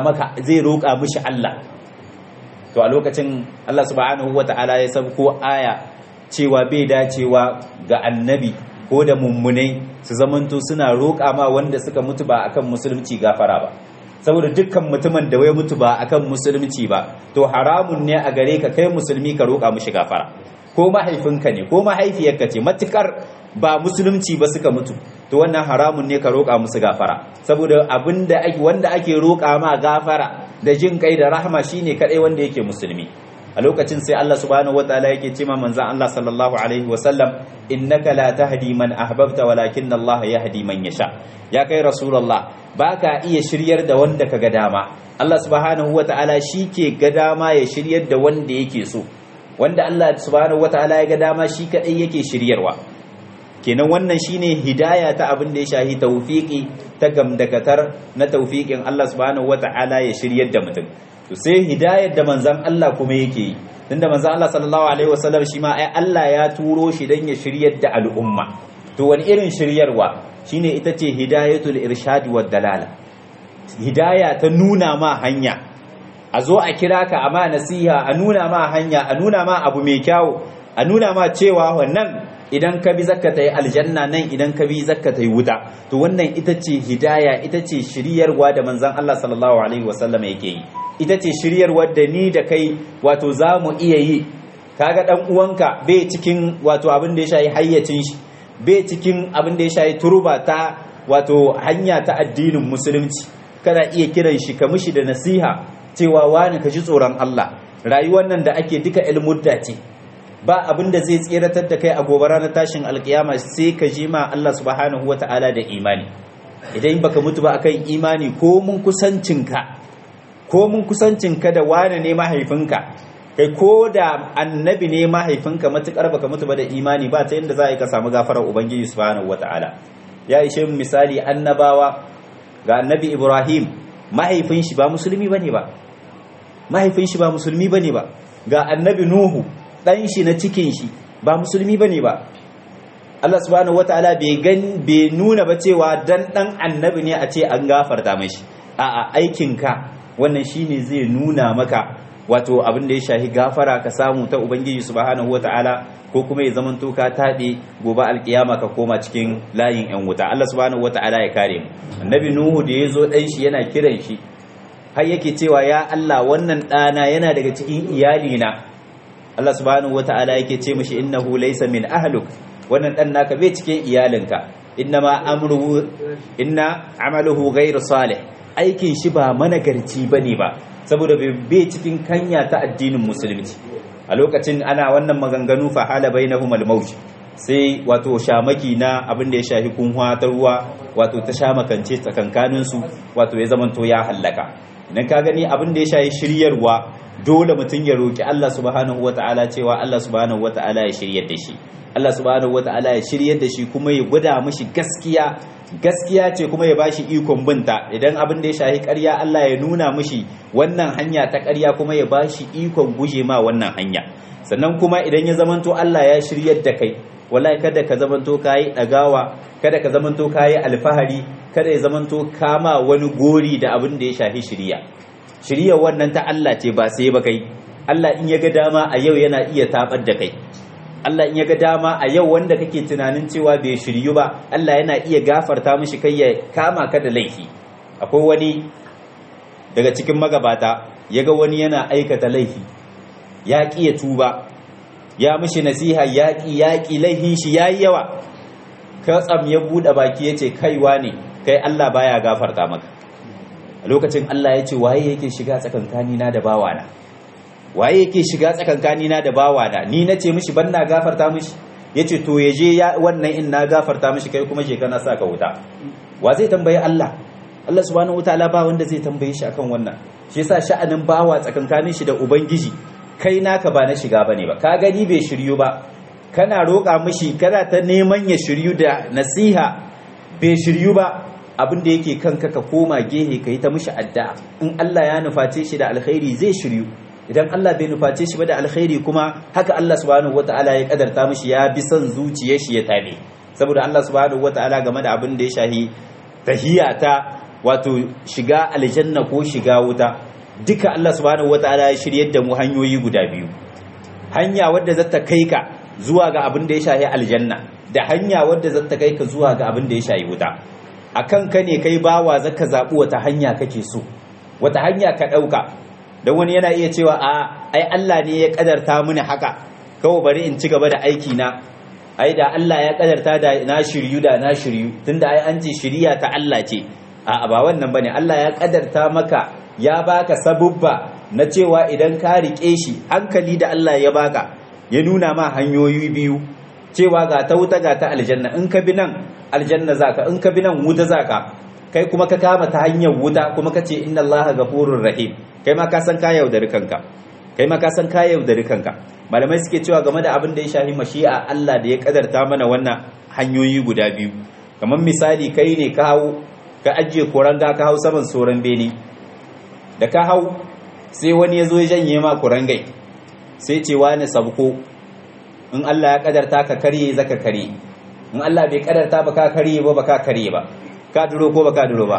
roƙa mishi Allah to a lokacin Allah subhanahu wataala ya sabko aya cewa bai dacewa ga annabi ko da mummunai su zamanto suna roƙa ma wanda suka mutu ba akan musulunci gafara ba saboda dukkan mutumin da ya mutu ba akan musulunci ba to haramun ne a gare ka kai musulmi ka roƙa mishi gafara ko mahaifinka ne ko mahaifiyarka ce matukar ba musulunci ba suka mutu to wannan haramun ne ka roƙa musu gafara saboda wanda ake roƙa ma gafara da jin kai da rahama shine kadai wanda yake musulmi a lokacin sai Allah subhanahu wataala yake ce ma manzon Allah sallallahu alaihi wasallam innaka la tahdi man ahbabta walakin Allah yahdi man yasha ya kai rasulullah baka iya shiryar da wanda kaga dama Allah subhanahu wataala shike ga dama ya shiryar da wanda yake so wanda Allah subhanahu wataala ya ga dama shi kadai yake shiryarwa kenan wannan shine hidaya ta abin da ya shahi tawfiki ta gamdakatar na tawfikin Allah subhanahu wataala ya shiryar da mutum to sai hidayar da manzon Allah kuma yake yi tunda manzon Allah sallallahu alaihi wasallam shi ma ai Allah ya turo shi dan ya shiryar da al'umma to wani irin shiryarwa shine ita ce hidayatul irshad wad dalala hidaya ta nuna ma hanya a zo a kira ka amma nasiha a nuna ma hanya a nuna ma abu mai kyau a nuna ma cewa wannan idan ka bi zakka ta yi aljanna nan idan ka bi zakka ta yi wuta to wannan ita ce hidaya ita ce shiryarwa da manzon Allah sallallahu alaihi wasallam yake yi ita ce shiryarwa da ni da kai wato za mu iya yi kaga dan uwanka bai cikin wato abin da ya shayi hayyacin shi bai cikin abin da ya shayi turba ta wato hanya ta addinin musulunci kana iya kiran shi ka mishi da nasiha cewa wani ka ji tsoron Allah rayuwar nan da ake duka ilmudda ce ba abin da zai tseratar da kai a gobe ranar tashin alkiyama sai ka ji ma Allah subhanahu wata'ala da imani idan baka mutu ba akan imani ko mun kusancinka da wane ne mahaifinka kai ko da annabi ne mahaifinka matukar baka mutu ba da imani ba ta yadda za a yi ka samu gafarar ubangiji subhanahu wata'ala ya ishe misali annabawa ga annabi Ibrahim mahaifin shi ba musulmi bane ba ga annabi Nuhu dan shi na cikin shi ba musulmi bane ba Allah subhanahu wataala bai nuna ba cewa dan annabi ne a ce an gafarta mashi a'a aikinka wannan shine zai nuna maka wato abin da ya shahi gafara ka samu ta ubangiji subhanahu wataala ko kuma ya zamanto ka tade gobe alkiyama ka koma cikin layin yan wuta Allah subhanahu wataala ya kare mu annabi Nuhu da yazo dan shi yana kiran shi har yake cewa ya Allah wannan dana yana daga cikin iyalina Allah subhanahu wata'ala yake ce mishi innahu laysa min ahluk wannan dan naka bai cikin iyalinka inna amaluhu ghayr salih aikin shi ba managarci bane ba saboda bai cikin kanya ta addinin musulunci a lokacin ana wannan maganganu fa hala bainahum al-mawj sai wato shamaki na abin da ya shafi kunwa ta ruwa wato ta shamakance tsakankanin su wato ya zamanto ya hallaka idan ka gani abin da ya shafi shiryarwa dole mutum ya roki Allah subhanahu wata'ala cewa Allah subhanahu wata'ala ya shiryar da shi Allah subhanahu wata'ala ya shiryar da shi kuma ya gwada mishi gaskiya ce kuma ya bashi ikon binta idan abin da ya shahi ƙarya Allah ya nuna mishi wannan hanya ta ƙarya kuma ya bashi ikon guje ma wannan hanya sannan kuma idan ya zamanto Allah ya shiryar da kai wallahi kada ka zamanto kayi dagawa kada ka zamanto kayi alfahari kada ya zamanto kama wani gori da abin da ya shahi shiriya wannan ta Allah ce ba sai ba kai Allah in ya ga dama a yau yana iya tabar da kai Allah in ya ga dama a yau wanda kake tunanin cewa bai shiryu ba Allah yana iya gafarta mishi kai ya kama ka da laifi akwai wani daga cikin magabata yaga wani yana aikata laifi ya ƙi ya tuba ya mishi nasiha yaƙi laihin shi yayi yawa, katsam ya buɗe baki ya ce kaiwa ne kai Allah baya gafarta maka. A lokacin Allah ya ce waye yake shiga tsakankanina da bawana, waye yake shiga tsakankanina da bawana, ni na ce mishi ban na gafarta mishi, ya ce to ya je wannan in na gafarta mishi kai kuma je kana sa ka wuta. Wa zai tambayi Allah? Allah subhanahu wataala ba wanda zai tambaye shi akan wannan. Shi yasa sha'anin bawa tsakankanin shi da ubangiji kai naka ba na shiga bane ba, ka gani bai shiryu ba, kana roƙa mishi, kana ta neman ya shiryu da nasiha bai shiryu ba, abin da yake kanka ka koma gehe ka yi ta mishi addu'a. In Allah ya nuface shi da alkhairi zai shiryu, idan Allah bai nuface shi ba da alkhairi kuma haka Allah subhanahu wataala ya kadarta mishi, ya bi son zuciyar shi ya tabe. Saboda Allah subhanahu wataala game da abin da ya shahi tahiyata, wato shiga aljanna ko shiga wuta, duka Allah subhanahu wataala ya shiryar da mu hanyoyi guda biyu. Hanya wadda zata kai ka zuwa ga abin da ya shahi aljanna, da hanya wadda zata kai ka zuwa ga abin da ya shahi wuta. Akan ka ne kai bawa zaka zaɓi wata hanya kake so, wata hanya ka ɗauka. Don wani yana iya cewa ai Allah ne ya ƙadarta mini haka, kawai bari in ci gaba da aiki na, ai da Allah ya ƙadarta da na shiryu tunda ai an ce shiriya ta Allah ce. A'a ba wannan bane, Allah ya ƙadarta maka, ya baka sabubba na cewa idan ka riƙe shi, hankali da Allah ya baka ya nuna ma hanyoyi biyu, cewa ga ta wuta ga ta aljanna, in ka bi nan aljanna zaka, in ka bi nan wuta zaka, kai kuma ka kama ta hanyar wuta kuma ka ce inna Allah ghafurur rahim, kai ma ka san ka yaudari kanka. Malamai suke cewa game da abin da ya shafi mashi'a Allah da ya kadarta mana wannan hanyoyi guda biyu, kamar misali kai ne ka hau ka ajiye kuranga ka hau saman soran bene, da ka hau sai wani ya zo ya janye ma kurangai, sai ce wani sabko, in Allah ya kadarta ka karye zaka karye, in Allah bai kadarta ba ka karye ba ka karye ba, ka duro ko ba ka duro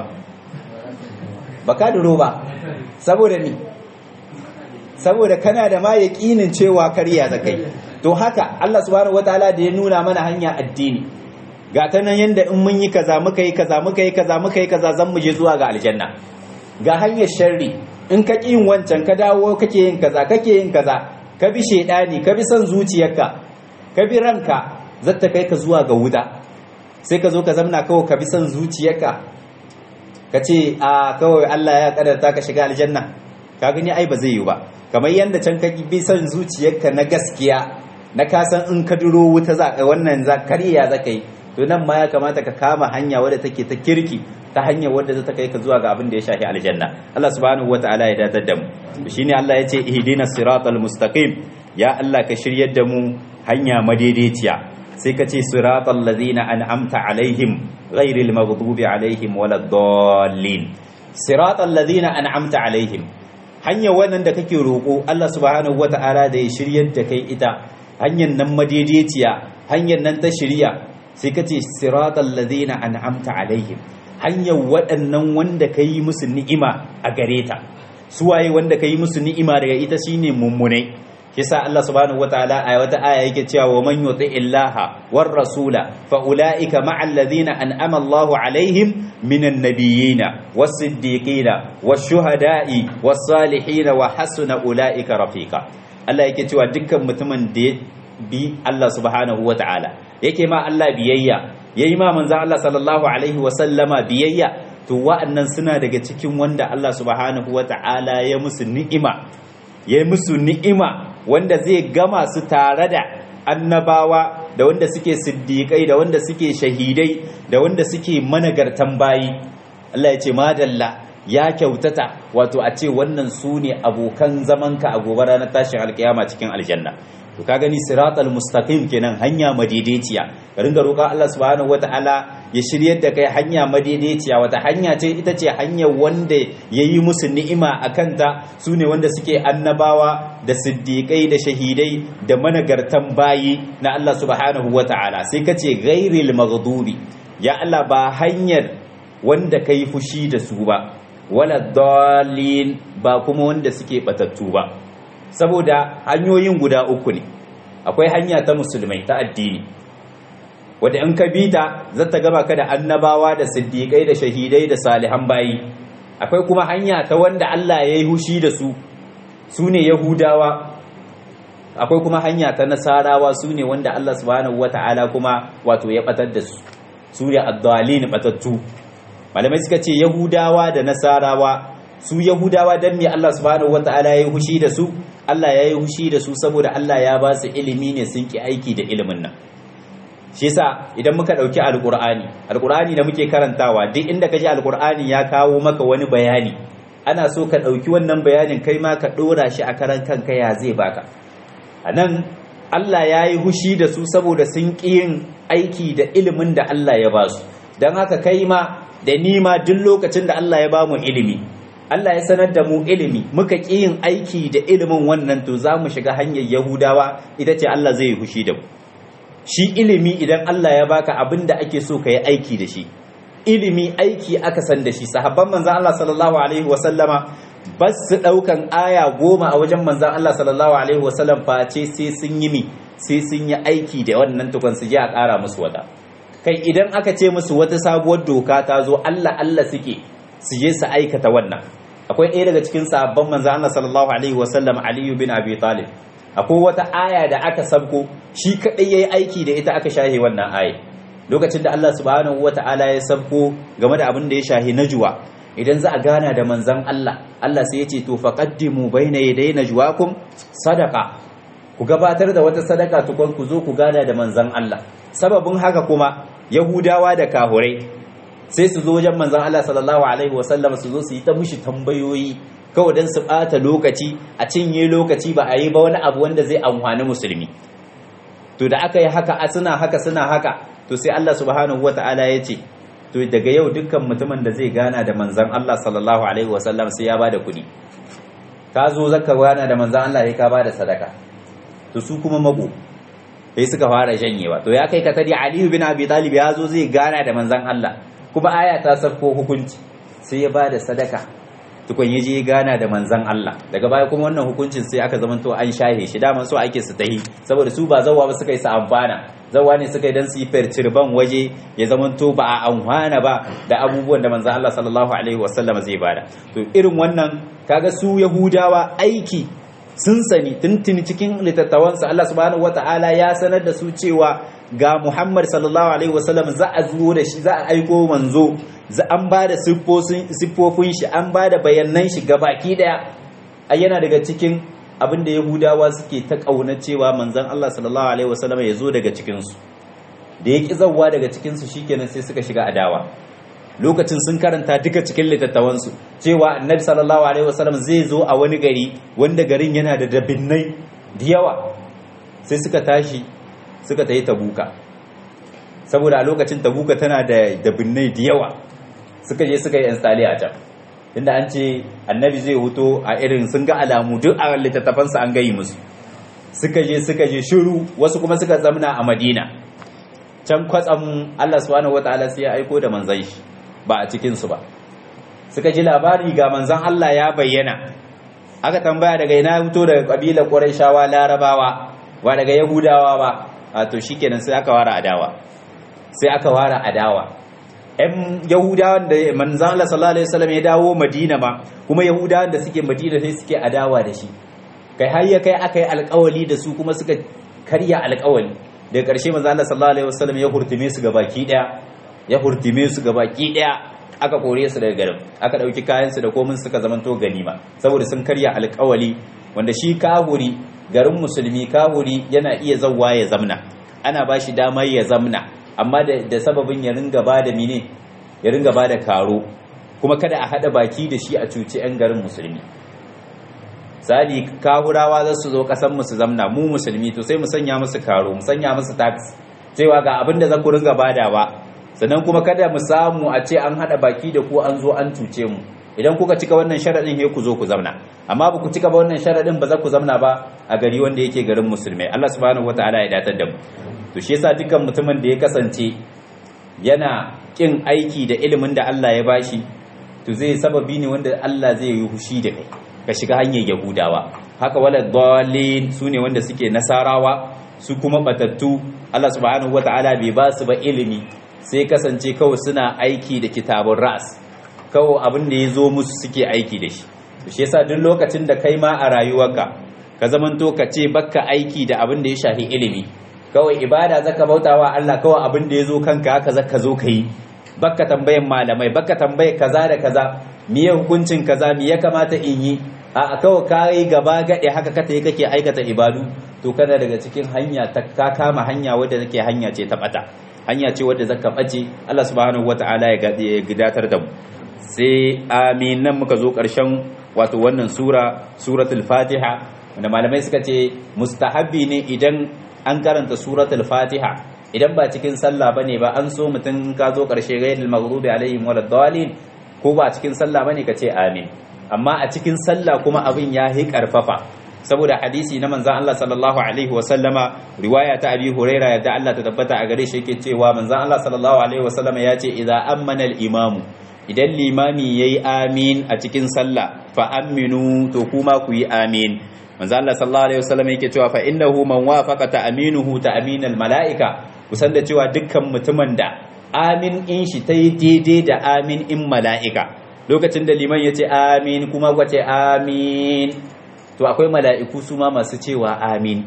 ba saboda ni, saboda kana da ma yaqinin cewa karya zakai. To haka Allah subhanahu wataala da ya nuna mana hanya addini, ga ta nan yanda in mun yi kaza muka yi kaza zan mu je zuwa ga aljanna. Ga hanyar sharri, in ka ƙi yin wancan ka dawo kake yin kaza ka bi shedani, ka bi son zuciyarka, ka bi ranka, zata kai ka zuwa ga wuta. Sai ka zo ka zamna kawai ka bi son zuciyarka, ka ce a kawai Allah ya kadarta ka shiga aljanna, ka gani ai ba zai yi ba. Kamar yanda can ka bi son zuciyarka na gaskiya, na kasan in ka duro wuta wannan kariya za ka yi, to nan ma ya kamata ka kama hanya wadda take ta kirki, ta hanyar wadda za ta kai ka zuwa ga abin da ya shafi aljanna. Allah subhanahu wataala ya datar da mu. Shine Allah ya ce ihdinas siratal mustaqim, ya Allah ka shiryar da mu hanya madaidaiciya. Sai ka ce siratal ladzina an'amta alaihim ghairil maghdubi alaihim waladdallin. Siratal ladzina an'amta alaihim, hanyar wannan da kake roƙo Allah subhanahu wataala da ya shiryar da kai ita, hanyar nan madaidaiciya, hanyar nan ta shiriya. Sai ka ce siratal ladzina an'amta alaihim, hanyar waɗannan wanda ka yi musu ni'ima a gare ta. Suwaye wanda ka yi musu ni'ima daga ita shine mummunai. Kisa Allah subhanahu wataala a wata aya yake cewa wa man yuti illaha war rasula fa ulaika ma'al ladzina an'ama Allahu alaihim minan nabiyina was siddiqina was shuhada'i was salihin wa hasuna ulaika rafiqa. Allah yake cewa dukkan mutumin da ya bi Allah subhanahu wataala, yake ma Allah biyayya, yayi ma manzon Allah sallallahu alaihi wa sallama biyayya, to wa'annan suna daga cikin wanda Allah subhanahu wataala ya musu ni'ima wanda zai gama su tare da annabawa, da wanda suke siddiƙai, da wanda suke shahidai, da wanda suke managartan bayi. Allah ya ce madalla, ya kyautata, wato a ce wannan su ne abokan zamanka a gobe ranar tashin alkiyama cikin aljanna. To ka gani siratal mustaqim kenan, hanya madaidaiciya. Ka ringa roƙa Allah subhanahu wataala ya shiryar da kai hanya madaidaiciya. Wata hanya ce? Ita ce hanyar wanda yayi musu ni'ima a kanta, su ne wanda suke annabawa da siddiƙai da shahidai da managartan bayi na Allah subhanahu wataala. Sai ka ce ghairil maghdubi, ya Allah ba hanyar wanda kai fushi da su ba, wala dallin, ba kuma wanda suke batattu ba. Saboda hanyoyin guda uku ne. Akwai hanya ta musulmai ta addini, wadda in ka bi ta za ta gaba ka da annabawa da siddiƙai da shahidai da salihan bayi. Akwai kuma hanya ta wanda Allah ya yi hushi da su, su ne Yahudawa, akwai kuma hanya ta nasarawa su ne wanda Allah subhanahu wata'ala kuma wato ya batar da su ne ad-dallin batattu. Malamai suka ce yahudawa da nasarawa, su yahudawa dan me Allah subhanahu wata'ala ya yi hushi da su? Allah ya yi hushi da su saboda Allah ya ba su ilimi ne sun ki aiki da ilimin nan. Shi yasa idan muka dauki alqur'ani da muke karantawa, duk inda kaji alqur'ani ya kawo maka wani bayani, ana so ka dauki wannan bayanin kai ma ka dora shi a karan kanka ya zai baka. Anan Allah ya yi hushi da su saboda sun ki yin aiki da ilimin da Allah ya ba su. Dan haka kai ma da ni ma duk lokacin da Allah ya ba mu ilimi, Allah ya sanar da mu ilimi, muka ƙi yin aiki da ilimin wannan, to za mu shiga hanyar Yahudawa, ita ce Allah zai yi hushi da mu. Shi ilimi idan Allah ya baka abin da ake so ka yi aiki da shi, ilimi aiki aka san da shi. Sahabban manzan Allah sallallahu alaihi wasallama ba su ɗaukan aya 10 a wajen manzan Allah sallallahu alaihi wasallam face sai sun yi aiki da wannan tukun su je a ƙara musu wata. Kai idan aka ce musu wata sabuwar doka ta zo, Allah suke su je su aikata wannan. Akwai ɗaya daga cikin sahabban manzan Allah sallallahu alaihi wasallam, Ali bin Abi Talib, akwai wata aya da aka sabko shi kadai yayi aiki da ita, aka shahe wannan aya. Lokacin da Allah subhanahu wataala ya sabko game da abin da ya shahi najwa, idan za a gana da manzon Allah sai ya ce to faqaddimu baina yaday najwakum sadaqa, ku gabatar da wata sadaka tukun ku zo ku gana da manzon Allah. Sababin haka kuma Yahudawa da kahurai sai su zo wajen manzon Allah sallallahu alaihi wasallam, su zo su yi ta mushi tambayoyi kawai don su ɓata lokaci, a cinye lokaci ba a yi ba wani abu wanda zai amfani musulmi. To da aka yi haka suna haka to sai Allah subhanahu wata'ala ya ce to daga yau dukkan mutumin da zai gana da manzan Allah sallallahu alaihi wasallam sai ya bada kuɗi. Ka zo zaka gana da manzan Allah sai ka bada sadaka. To su kuma mago sai suka fara janyewa. To ya kai ka tadi Ali bin Abi Talib ya zo zai gana da manzan Allah, kuma aya ta safko hukunci, sai ya bada sadaka tukun ya je gana da manzan Allah. Daga baya kuma wannan hukuncin sai aka zamanto an shahe shi, daman so ake su tahi, saboda su ba zawwa ba suka yi su amfana, zawwa ne suka yi dan su yi firtirban waje ya zamanto ba a amfana ba da abubuwan da manzan Allah sallallahu alaihi wasallam zai bada. To irin wannan kaga su Yahudawa aiki sun sani tuntuni cikin littattafansu. Allah subhanahu wataala ya sanar da su cewa ga Muhammad sallallahu alaihi wasallam za a zo da shi, za a aiko manzo, an ba da siffofin shi, an ba da bayanan shi gabaki daya. Yana daga cikin abin da Yahudawa suke ta kauna cewa manzon Allah sallallahu alaihi wasallam ya zo daga cikinsu. Da ya ki zawwa daga cikinsu shikenan sai suka shiga adawa. Lokacin sun karanta duka cikin littattafansu cewa annabi sallallahu alaihi wasallam zai zo a wani gari wanda garin yana da dabinnai da yawa, sai suka tashi suka tayi Tabuka, saboda a lokacin Tabuka tana da dabinnai da yawa. Suka je suka yi installe a can, inda an ce annabi zai huto a irin, sun ga alamu duk a littattafansu an gayi musu. Suka je shiru, wasu kuma suka zamna a Madina. Can kwatsam Allah subhanahu wataala sai ya aiko da manzon shi, ba a cikinsu ba. Suka ji labari ga manzan Allah ya bayyana, aka tambaya daga ina fito, daga kabilar Qurayshawa Larabawa, ba daga Yahudawa ba. A to shikenan sai aka ware adawa. Ɗan Yahudawan da manzan Allah sallallahu alaihi wasallam ya dawo Madina ma, kuma Yahudawan da suke Madina sai suke adawa da shi. Kai har ya kai aka yi alƙawali da su, kuma suka karya alƙawali. Daga ƙarshe manzan Allah sallallahu alaihi wasallam ya hurtume su gabaki daya, aka kore su daga garin, aka dauki kayansu da komin suka zamanto ganima, saboda sun karya alƙawali. Wanda shi kahuri, garin musulmi kahuri yana iya zawwa ya zamna, ana ba shi dama ya zamna, amma da sababin ya ringa ba da karo, kuma kada a hada baki da shi a cuci 'yan garin musulmi. Sadi kahurawa za su zo kasan mu su zamna, mu musulmi to sai mu sanya musu karo, mu sanya musu tax, cewa ga abin da za ku ringa badawa, sannan kuma kada mu samu a ce an hada baki da ku an zo an cuce mu. Idan kuka cika wannan sharadin he ku zo ku zamna, amma ba ku cika ba wannan sharadin ba za ku zamna ba a gari wanda yake garin musulmai. Allah subhanahu wataala ya datar da mu. To shi yasa dukkan mutumin da ya kasance yana kin aiki da ilimin da Allah ya bashi, to zai sababi ne wanda Allah zai yi hushi da kai, ka shiga hanyar Yahudawa. Haka wala dallin su ne wanda suke nasarawa, su kuma batattu. Allah subhanahu wataala bai ba su ba ilimi, sai kasance kawai suna aiki da kitabun ras, kawai abin da ya zo musu suke aiki da shi. Shi yasa duk lokacin da kai ma a rayuwarka ka zamanto ka ce bakka aiki da abin da ya shafi ilimi, kawai ibada zaka bautawa Allah, kawai abin da yazo kanka haka zaka zo kai, bakka tambayan malamai, bakka tambaye kaza da kaza, miye hukuncin kaza, me ya kamata in yi, a kawai kai gaba gade haka kake aikata ibadu, to kana daga cikin hanya ka kama hanya wadda take hanya ce ta bata, hanya ce wadda zaka bace. Allah subhanahu wataala ya gidatar da mu. Sai amin, nan muka zo karshen wato wannan suratul Fatiha, wanda malamai suka ce mustahabbi ne idan an karanta suratul Fatiha, idan ba cikin sallah bane ba, an so mutum ka zo karshe ghayril maghdubi alaihim waladdallin, ko ba cikin sallah bane ka ce amin. Amma a cikin sallah kuma abin ya hi karfafa, saboda hadisi na manzan Allah sallallahu alaihi wasallama, riwaya ta Abi Huraira yadda Allah ta tabbata a gare shi, yake cewa manzan Allah sallallahu alaihi wasallama ya ce idza ammana al-imamu, idan limami yayi amin a cikin sallah, fa aminu, to kuma ku yi amin. Manzan Allah sallallahu alaihi wasallama yake cewa fa innahu man wafaqa ta'minuhu ta'min al-mala'ika, kusan da cewa dukkan mutumin da amin in shi ta yi daidai da amin in mala'ika, lokacin da liman ya ce amin kuma ku ce amin, to akwai mala'iku su ma masu cewa amin.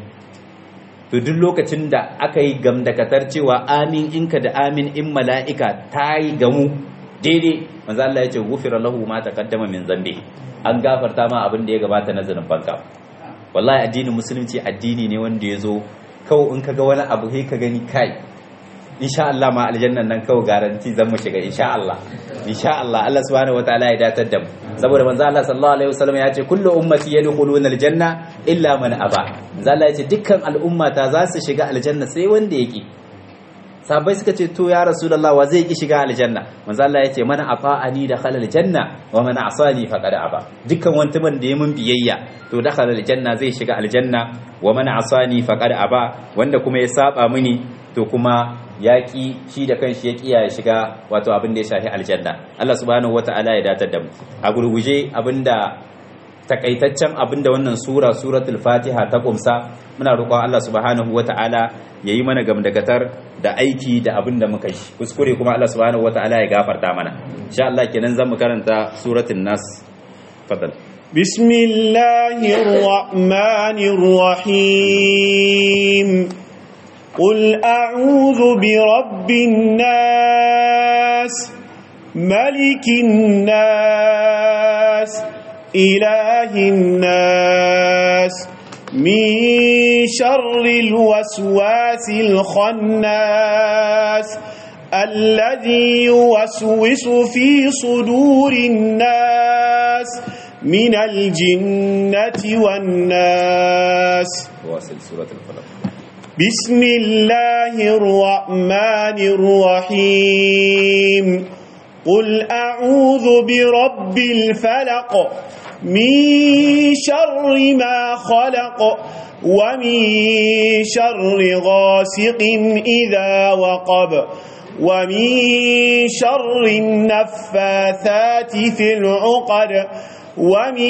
To duk lokacin da aka yi gamdakatar cewa amin inka da amin in mala'ika ta yi gamu daidai, manzo Allah ya ce gufira lahu ma taqaddama min zambi, an gafarta ma abin da ya gabata na zanubanka. Wallahi addinin musulunci addini ne wanda ya zo kawai in kaga wani abu sai ka gani kai, insha Allah ma aljannan nan kawai garanti zan mu shiga insha Allah. Allah subhanahu wataala ya datar da mu, saboda manzo Allah sallallahu alaihi wasallam ya ce kullu ummati yadkhuluna aljanna illa man aba. Manzo Allah ya ce dukkan al'ummata za su shiga aljanna sai wanda yake. Sahabbai suka ce to ya rasulullah wa zai ki shiga aljanna? Manzo Allah ya ce man afa'ani dakhala aljanna wa man asani faqad aba. Dukkan wanda man da ya mun biyayya to dakhala aljanna zai shiga aljanna, wa man asani faqad aba, wanda kuma ya saba mini to kuma yaƙi shi da kanshi ya kiya ya shiga wato abin da ya shafi aljanna. Allah subhanahu wata'ala ya datar da mu. A gurguje abinda takaitaccen abinda wannan suratul Fatiha ta kumsa, muna roƙon Allah subhanahu wata'ala yayi mana gamdagatar da aiki da abinda muka yi, kuskure kuma Allah subhanahu wata'ala ya gafarta mana. Insha Allah kenan zan mu karanta suratul Nas. Fadal. Bismillahir Rahmanir Rahim. قل أعوذ برب الناس ملك الناس إله الناس من شر الوسواس الخناس الذي يوسوس في صدور الناس من الجنة والناس. واصل سورة الفلق. بسم الله الرحمن الرحيم قل أعوذ برب الفلق من شر ما خلق ومن شر غاسق إذا وقب ومن شر النفاثات في العقد ومن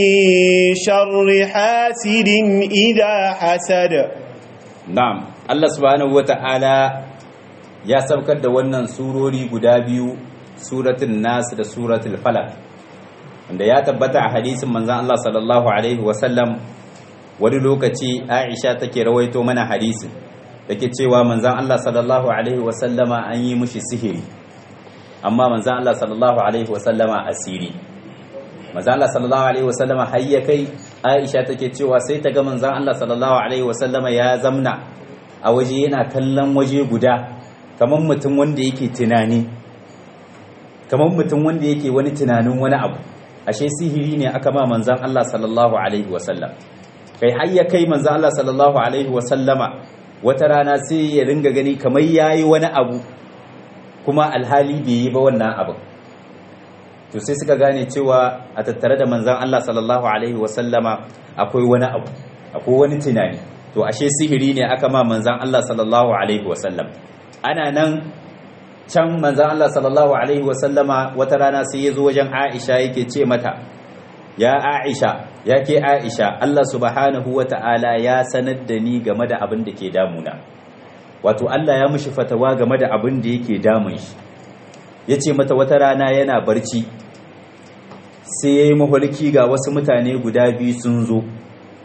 شر حاسد إذا حسد. Na'am, Allah subhanahu wata'ala ya saukar da wannan surori guda biyu, suratul Nas da suratul Falaq, wanda ya tabbata a hadisin manzon Allah sallallahu alaihi wasallam. Wani lokaci Aisha take rawaito mana hadisin take cewa manzon Allah sallallahu alaihi wasallama an yi mushi sihiri, amma manzon Allah sallallahu alaihi wasallama asiri. Manzon Allah sallallahu alaihi wasallama hayya kai Aisha take cewa sai ta ga manzon Allah sallallahu alaihi wasallama ya zamna a waje yana kallon waje guda, kamar mutum wanda yake tunani, kamar mutum wanda yake wani tunanin wani abu. Ashe sihiri ne aka ma manzon Allah sallallahu alaihi wasallam. Kai hayya kai manzon Allah sallallahu alaihi wasallama wata rana sai ya ringa gani kamar yayi wani abu kuma alhali bai yi ba wannan abu. To sai suka gane cewa a tattare da manzan Allah sallallahu alaihi wasallama akwai wani abu, akwai wani tunani. To ashe sihiri ne aka ma manzan Allah sallallahu alaihi wasallam. Ana nan can manzan Allah sallallahu alaihi wasallama wata rana sai ya zo wajen Aisha yake ce mata, ya Aisha, ya ke Aisha, Allah subhanahu wata'ala ya sanar da ni game da abin da ke damuna. Wato Allah ya mushi fatawa game da abin da yake damun shi. Ya ce mata wata rana yana barci sai ya yi maholki ga wasu mutane guda biyu sun zo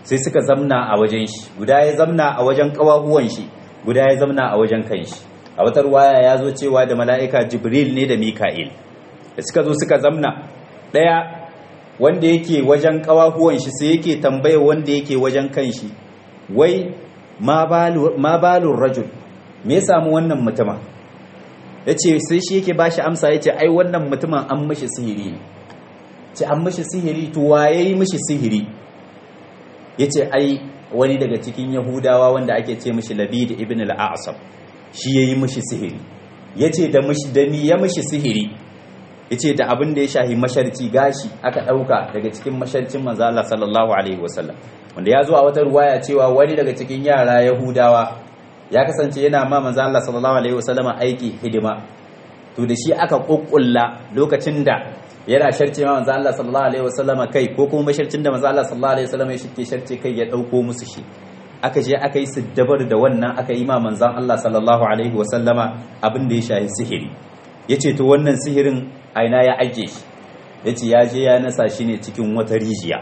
sai suka zamna a wajen shi, guda ya zamna a wajen kawahuwan shi, guda ya zamna a wajen kan shi. A wata ruwaya ya zo cewa da mala'ika Jibril ne da Mika'il da suka zo suka zamna, ɗaya wanda yake wajen kawahuwan shi sai yake tambaya wanda yake wajen kan shi, wai ma balun rajul, me ya samu wannan mutumin? Ya ce sai shi yake ba shi amsa, ya ce ai wannan mutumin an mashi sihiri ne. Ce an mashi sihiri, to waye yi mashi sihiri? Ya ce ai wani daga cikin Yahudawa wanda ake ce mashi Labid ibn al-A'sam, shi ya yi mashi sihiri. Ya ce da ni ya mashi sihiri, ya ce da abin da ya shahi masharci, gashi aka ɗauka daga cikin masharcin manzo Allah sallallahu alaihi wasallam, wanda ya zo a wata ruwaya cewa wani daga cikin yara Yahudawa ya kasance yana ma manzo Allah sallallahu alaihi wasallam aiki hidima, to da shi aka kokkulla lokacin da yana sharce ma manzo Allah sallallahu alaihi wasallam kai, ko kuma masharcin da manzo Allah sallallahu alaihi wasallam ya shike sharce kai ya dauko musu shi, aka je aka yi siddabar da wannan, aka yi ma manzon Allah sallallahu alaihi wasallama abin da ya shahi sihiri. Yace to wannan sihirin aina ya aje shi, yace ya je ya nasa shi ne cikin wata rijiya.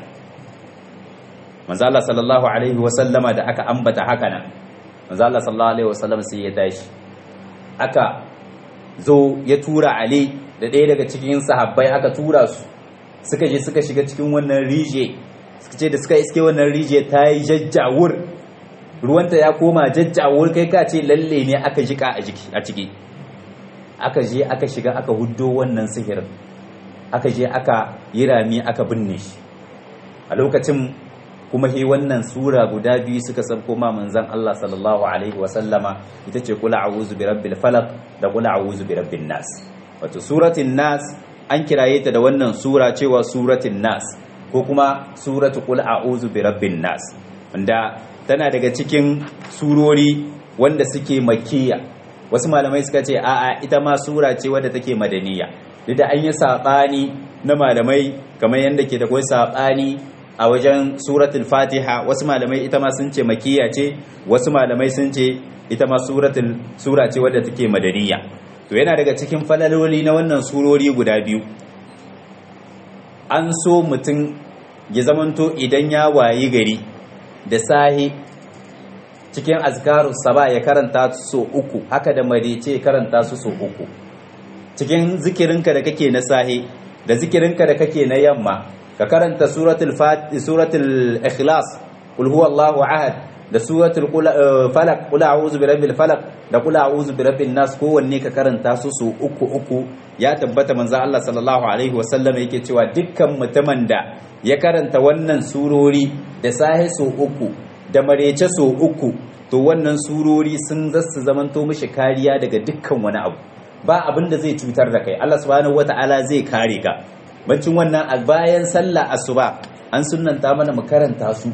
Manzo Allah sallallahu alaihi wasallama da aka ambata haka nan, manzo Allah sallallahu alaihi wasallam sai ya tashi, aka zo ya tura Ali da ɗaya daga cikin sahabbai, aka tura su suka je suka shiga cikin wannan rijiya. Suka ce da suka iske wannan rijiya ta yi jajjawur, ruwanta ya koma jajjawur, kai ka ce lalle ne aka jika a ciki. Aka je aka shiga aka huddo wannan sihirin, aka je aka yi rami aka binne shi. A lokacin kuma he wannan sura guda biyu suka sabko ma manzon Allah sallallahu alaihi wasallama, ita ce qul a'udhu birabbil falaq da qul a'udhu birabbin nas. Wato suratul nas an kiraye ta da wannan sura cewa suratul nas, ko kuma suratu qul a'udhu birabbin nas, wanda tana daga cikin surori wanda suke makkiya. Wasu malamai suka ce a'a, ita ma sura ce wadda take madaniya, duk da an yi sabani na malamai kamar yadda ke da kai sabani a wajen suratul fatiha. Wasu malamai ita ma sun ce makkiya ce, wasu malamai sun ce ita ma sura ce wadda take madaniya. To yana daga cikin falaloli na wannan surori guda biyu, an so mutum ya zamanto idan ya wayi gari da sahi cikin azkarus saba ya karanta su so 3, haka da marece ya karanta su so 3. Cikin zikirinka da kake na sahi da zikirinka da kake na yamma, ka karanta suratul ikhlas, qul huwallahu ahad, da suratul falaq, qul a'udhu birabbil falaq, da qul a'udhu birabbin nas, kowanne ka karanta su so 3. Ya tabbata manzo Allah sallallahu alaihi wasallam yake cewa dukkan mutumin da ya karanta wannan surori da sahi so 3 da marece so 3, to wannan surori sun zasu zamanto mishi kariya daga dukkan wani abu, ba abin da zai cutar da kai, Allah subhanahu wataala zai kare ka. Bancin wannan, a bayan sallah asuba an sunnanta mana mu karanta su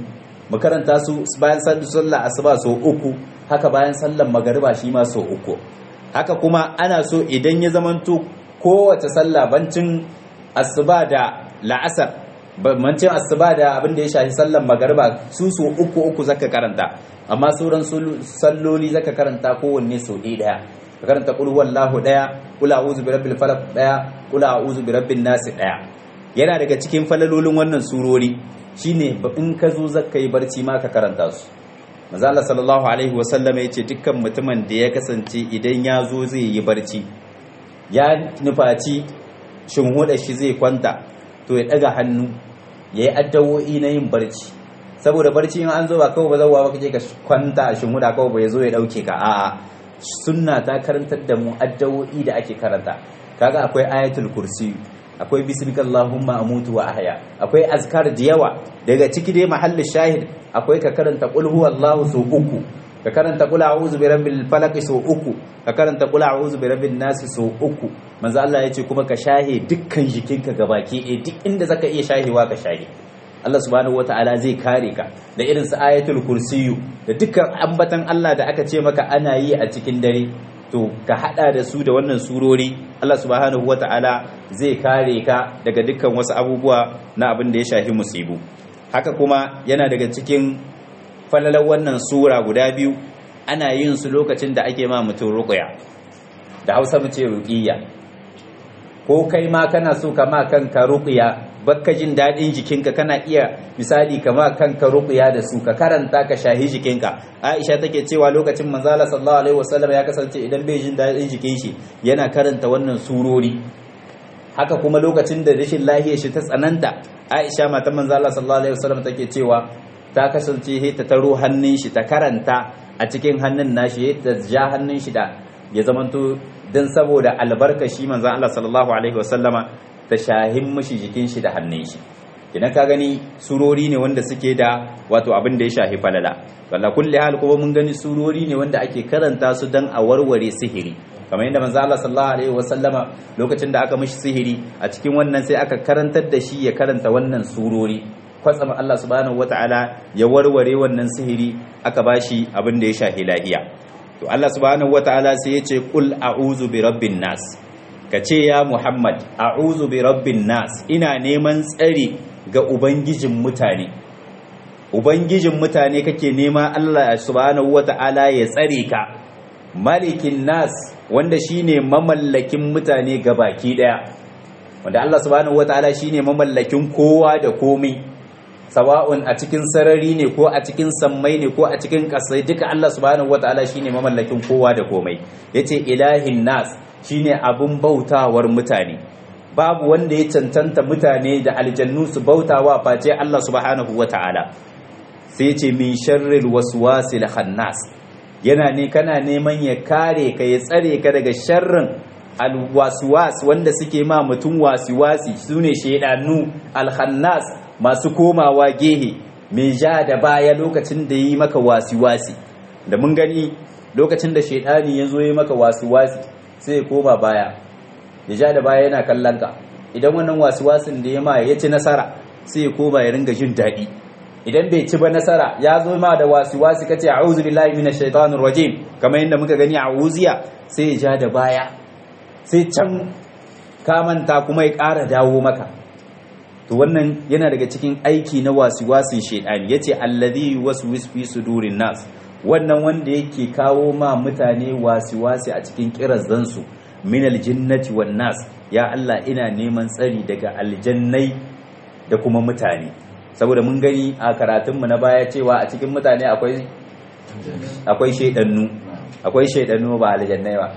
bayan sallah asuba so 3, haka bayan sallar magariba shi ma so 3. Haka kuma ana so idan ya zamanto kowace sallah bancin asuba da la'asar, bancin asuba da abin da ya shafi sallar magariba, su so 3 zaka karanta, amma sauran salloli zaka karanta kowanne so 1. Ka karanta qul huwallahu 1, qul a'udhu birabbil falaq 1, qul a'udhu birabbin nas 1. Yana daga cikin falalolin wannan surori shine in ka zo zaka yi barci ma ka karanta su. Manzo Allah sallallahu alaihi wasallam ya ce dukkan mutumin da ya kasance idan ya zo zai yi barci, ya nufaci shinhuda shi zai kwanta, to ya daga hannu yayi addu'o'i na yin barci, saboda barci in an zo ba kawai ba zawa ba kake ka kwanta a shinhuda kawai ba ya zo ya dauke ka, a'a, sunna ta karantar da mu addu'o'i da ake karanta. Kaga akwai ayatul kursi, akwai bismikallahumma amutu wa ahya, akwai azkar da yawa, daga ciki dai mahallin shahid akwai ka karanta qul huwallahu so 3, ka karanta qul a'udhu birabbil falaq so 3, ka karanta qul a'udhu birabbin nas so 3. Manzo Allah yace kuma ka shahe dukkan jikinka gabaki ɗaya, duk inda zaka iya shahewa ka shahe. Allah subhanahu wataala zai kare ka da irin su ayatul kursiyu da dukkan ambatan Allah da aka ce maka ana yi a cikin dare, to ka hada da su da wannan surori, Allah subhanahu wataala zai kare ka daga dukkan wasu abubuwa na abin da ya shafi musibu. Haka kuma yana daga cikin falalar wannan sura guda biyu, ana yin su lokacin da ake ma mutum ruqya, da Hausa mu ce ruqiyya, ko kai ma kana so ka ma kanka ruqya bakka jin daɗin jikinka kana iya misali kama kanka ruqya da su ka karanta ka shahi jikinka. Aisha take cewa lokacin manzo Allah sallallahu alaihi wasallam ya kasance idan bai jin daɗin jikin shi yana karanta wannan surori. Haka kuma lokacin da rashin lafiyar shi ta tsananta, Aisha matan manzo Allah sallallahu alaihi wasallam take cewa ta kasance ta taro hannun shi ta karanta a cikin hannun nashi ta ja hannun shi da ya zamanto dan saboda albarkashi manzo Allah sallallahu alaihi wasallama ta shahin mashi jikin shi da hannun shi. Idan ka gani surori ne wanda suke da wato abin da ya shahi falala. Walla kulli hal kuma mun gani surori ne wanda ake karanta su dan a warware sihiri. Kamar yadda manzo Allah sallallahu alaihi wasallama lokacin da aka mishi sihiri a cikin wannan sai aka karantar da shi ya karanta wannan surori. Kwatsam Allah subhanahu wataala ya warware wannan sihiri aka bashi abin da ya shahi lahiya. To Allah subhanahu wataala sai ya ce qul a'udhu bi rabbin nas. Ka ce ya Muhammad a'udhu bi rabbin nas, ina neman tsari ga ubangijin mutane. Ubangijin mutane kake nema Allah subhanahu wata'ala ya tsare ka. Malikin nas wanda shine mamallakin mutane gabaki daya, wanda Allah subhanahu wata'ala shine mamallakin kowa da komai, sawa'un a cikin sarari ne ko a cikin sammai ne ko a cikin ƙasai, duka Allah subhanahu wata'ala shine mamallakin kowa da komai. Yace ilahin nas shine abun bautawar mutane, babu wanda ya cancanta mutane da aljannu su bautawa face Allah subhanahu wata'ala. Sai ce min sharril waswasil khannas, yana ne kana neman ya kare ka ya tsare ka daga sharrin alwaswas wanda suke ma mutum wasiwasi, sune shedanu alkhannas masu komawa gehe mai ja da baya lokacin da yi maka wasiwasi. Da mun gani lokacin da shedani ya zo yi maka wasiwasi sai ya koma baya ya ja da baya yana kallon ka. Idan wannan wasiwasin da ya ma ya ci nasara sai ya koma ya ringa jin daɗi. Idan bai ci ba nasara ya zo ma da wasiwasi kace a'udhu billahi minash shaitanir rajim, kamar yadda muka gani a uziya, sai ya ja da baya sai can ka manta kuma ya ƙara dawo maka. To wannan yana daga cikin aiki na wasiwasin shaitani. Yace alladhi waswis fi sudurin nas, wannan wanda yake kawo ma mutane wasi-wasi a cikin kirazansu min aljinnati wan nas. Ya Allah ina neman tsari daga aljannai da kuma mutane, saboda mun gani a karatunmu na baya cewa a cikin mutane akwai shaidannu, akwai shaidannu ba aljannai ba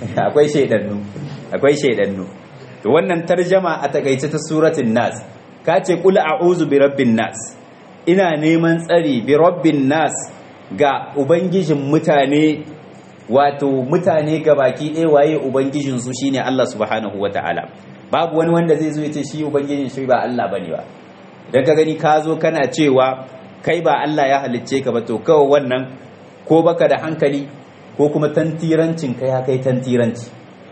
akwai shaidannu. To wannan tarjama a takaice ta suratul nas, ka ce qul a'udhu bi rabbin nas, ina neman tsari bi rabbin nas ga ubangijin mutane, wato mutane gabaki ɗaya waye ubangijin su shine Allah subhanahu wataala. Babu wani wanda zai zo ya ce shi ubangijin shi ba Allah bane ba. Idan ka gani ka zo kana cewa kai ba Allah ya halicce ka ba, to kawai wannan ko baka da hankali ko kuma tantirancin ka ya kai tantiranci,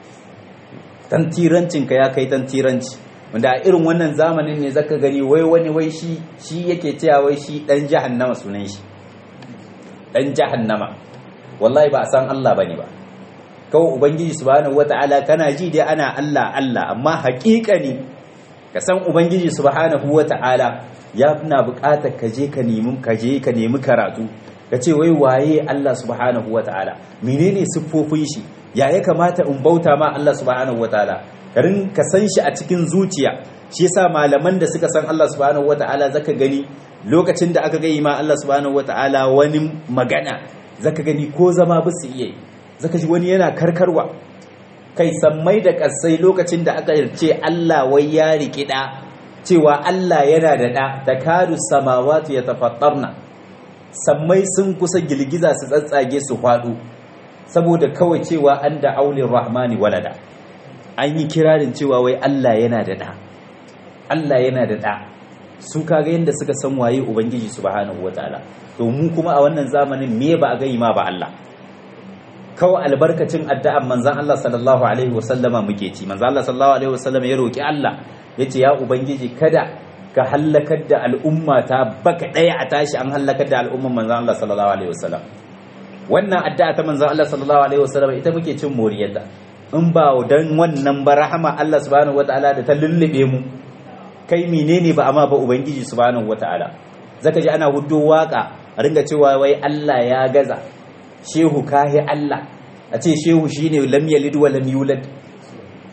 wanda a irin wannan zamanin ne zaka gani wai wani wai shi yake cewa wai shi dan jahannama, sunan shi dan jahannama. Wallahi ba a san Allah bane ba, kawai ubangiji subhanahu wataala kana ji dai ana Allah Allah, amma haƙiƙani ka san ubangiji subhanahu wataala ya na buƙatar ka je ka nemi karatu, ka ce wai waye Allah subhanahu wataala, menene siffofin shi, ya kamata in bauta ma Allah subhanahu wataala, ka san shi a cikin zuciya. Shi yasa malaman da suka san Allah subhanahu wataala zaka gani lokacin da aka ga ma Allah subhanahu wataala wani magana, zaka gani ko zama ba su iya, zaka ji wani yana karkarwa. Kai sammai da kasai lokacin da aka ce Allah wai ya riki da, cewa Allah yana da da, takadu samawati yatafattarna, sammai sun kusa girgiza su tsatsage su faɗo saboda kawai cewa an da aulin rahmani walada. An yi kirarin cewa wai Allah yana da da, Allah yana da da. Su kaga yadda suka san waye ubangiji subhanahu wataala. To mu kuma a wannan zamanin me ba a gani ma ba Allah, kawai albarkacin addu'an manzon Allah sallallahu alaihi wasallama muke ci. Manzon Allah sallallahu alaihi wasallama ya roki Allah, yace ya ubangiji kada ka hallakar da al'umma ta baka daya a tashi an hallakar da al'umman manzon Allah sallallahu alaihi wasallam. Wannan addu'a ta manzon Allah sallallahu alaihi wasallama ita muke cin moriyarta. In ba dan wannan ba rahama Allah subhanahu wataala da ta lullube mu, kai menene ba amma ba ubangiji subhanahu wataala. Zaka ji ana huddo waka a ringa cewa wai Allah ya gaza, shehu kahi Allah, a ce shehu shine lam yalid wa lam yulad.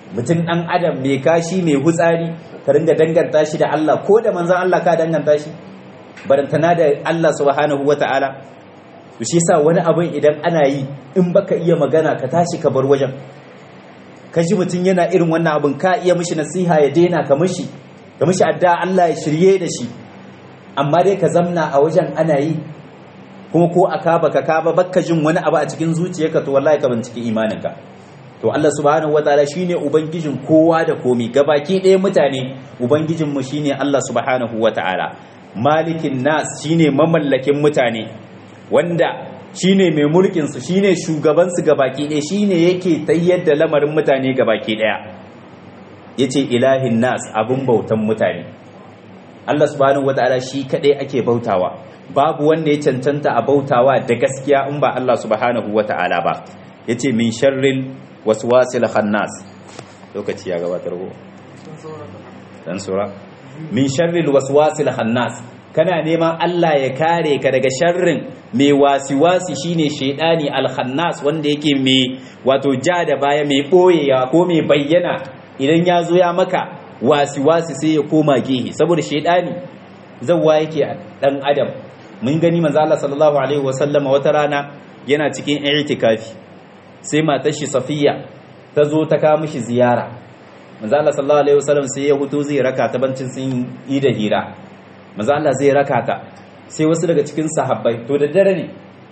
mutum ɗan adam mai kashi mai hutsari ka ringa danganta shi da Allah ko da manzan Allah ka danganta shi barantana da Allah subhanahu wata'ala to shi yasa wani abin idan ana yi in baka iya magana ka tashi ka bar wajen ka ji mutum yana irin wannan abin ka iya mishi nasiha ya daina ka mishi adda Allah ya shirye da shi amma dai ka zamna a wajen ana yi kuma ko aka baka jin wani abu a cikin zuciyarka to wallahi ka binciki imaninka to Allah subhanahu wataala shine ubangijin kowa da komi gabaki ɗaya mutane ubangijin mu shine Allah subhanahu wataala malikin nas shine mamallakin mutane wanda shine mai mulkin su shine shugaban su gabaki ɗaya shine yake tayyar da lamarin mutane gabaki ɗaya yace ilahin nas abun bautan mutane Allah subhanahu wataala shi kadai ake bautawa babu wanda ya cancanta a bautawa da gaskiya in ba Allah subhanahu wataala ba yace min sharril waswasil khannas lokaci ya gabatar go dan sura min sharril waswasil khannas kana neman Allah ya kare ka daga sharrin mai wasiwasi shine shedani al-khannas wanda yake mai wato ja da baya mai boyewa ko mai bayyana idan ya zo ya maka wasiwasi sai ya koma gehe saboda shedani zawwa yake dan adam mun gani manzo Allah sallallahu alaihi wasallam wata rana yana cikin i'tikafi sai matar shi Safiya ta zo ta kawo mishi ziyara manzo Allah sallallahu alaihi wasallam sai ya huto zai raka ta bancin sun yi da hira manzo Allah zai raka ta sai wasu daga cikin sahabbai to da dare ne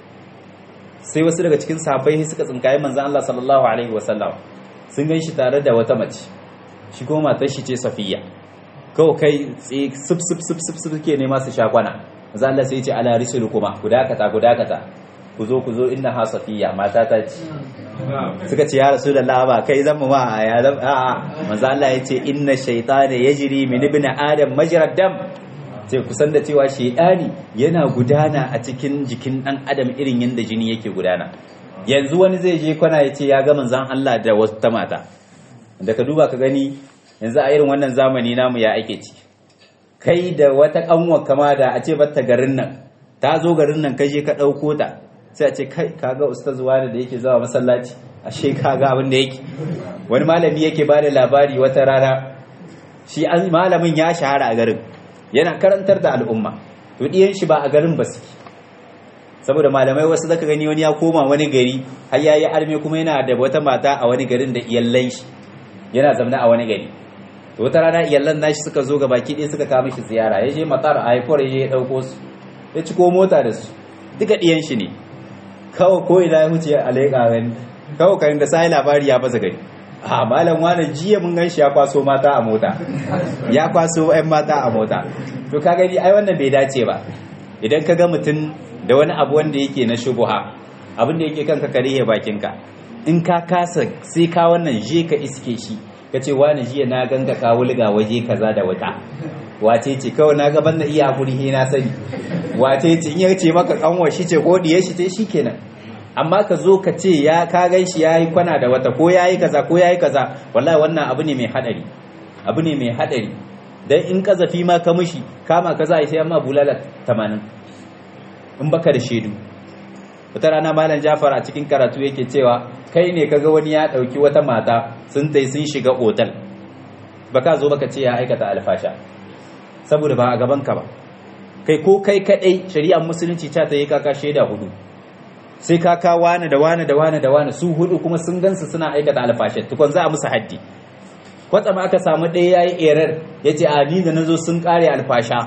sai wasu daga cikin sahabbai suka tsinkaye manzo Allah sallallahu alaihi wasallam sun gan shi tare da wata mace shi kuma matar shi ce Safiya kawai kai sub suke nema su sha kwana manzo Allah sai ya ce ala risulukuma ku dakata ku zo inna ha Safiya mata ta ce suka ce ya rasulullah ba kai zan mu ma ya zan a'a manzo Allah ya ce inna shaytana yajri min ibn adam majrad dam sai kusan da cewa shaytani yana gudana a cikin jikin dan adam irin yanda jini yake gudana yanzu wani zai je kwana ya ce ya ga manzon Allah da wata mata da ka duba ka gani yanzu a irin wannan zamani namu ya ake ci kai da wata kanwa kama da a ce batta garin nan ta zo garin nan kaje ka dauko ta sai a ce kai kaga ustaz wani da yake zuwa masallaci ashe kaga abin da yake wani malami yake bada labari wata rana shi malamin ya shahara a garin yana karantar da al'umma to diyan shi ba a garin ba suke saboda malamai wasu zaka gani wani ya koma wani gari har yayi arme kuma yana da wata mata a wani garin da iyallan shi yana zamna a wani gari to wata rana iyallan nashi suka zo ga baki ɗaya suka kawo mishi ziyara ya je matar a haifar ya ɗauko su ya ciko mota da su duka ɗiyan shi ne kawai ko ina ya huce a leƙa gani kawai kan da sai labari ya baza gari a malam wani jiya mun gan shi ya kwaso mata a mota ya kwaso 'yan mata a mota to ka gani ai wannan bai dace ba idan ka ga mutum da wani abu wanda yake na shubuha abin da yake kanka ka rihe bakinka in ka kasa sai ka wannan je ka iske shi ka ce wani jiya na ganga ka wulga waje kaza da wata wace ce kawai na gaban da iya hakuri he na sani wace ce in ya ce maka kanwa shi ce ko diye shi ce shikenan amma ka zo ka ce ya ka gan shi yayi kwana da wata ko yayi kaza wallahi wannan abu ne mai hadari dan in kazafi ma ka mishi kama kaza sai amma bulala 80 in baka da shedu wata rana malam Jafar a cikin karatu yake cewa kai ne kaga wani ya dauki wata mata sun shiga otal baka zo baka ce ya aikata alfasha saboda ba a gaban ka ba kai ko kai kadai shari'ar musulunci ta yi kaka sheda hudu sai kaka wani da wani su hudu kuma sun gansu suna aikata alfasha tukun za a musu haddi kwatsama aka samu ɗaya yayi error yace a ni da nazo sun kare alfasha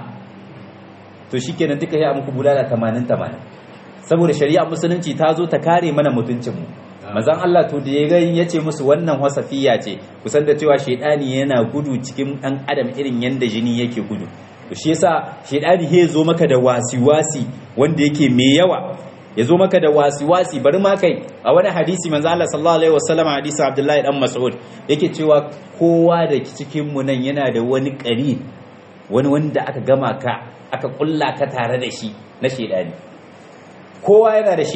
to shikenan duka ya muku bulala 80 saboda shari'a musulunci ta zo ta kare mana mutuncinmu manzon Allah to da ya ce musu wannan wasafiya ce kusan da cewa shedani yana gudu cikin dan adam irin yanda jini yake gudu to shi yasa shedani he zo maka da wasiwasi wanda yake mai yawa ya zo maka da wasiwasi bari ma kai a wani hadisi manzon Allah sallallahu alaihi wasallam hadisi Abdullahi dan Mas'ud yake cewa kowa da cikin mu nan yana da wani ƙari wani wanda aka gama ka aka kulla ka tare da shi na shedani kowa yana da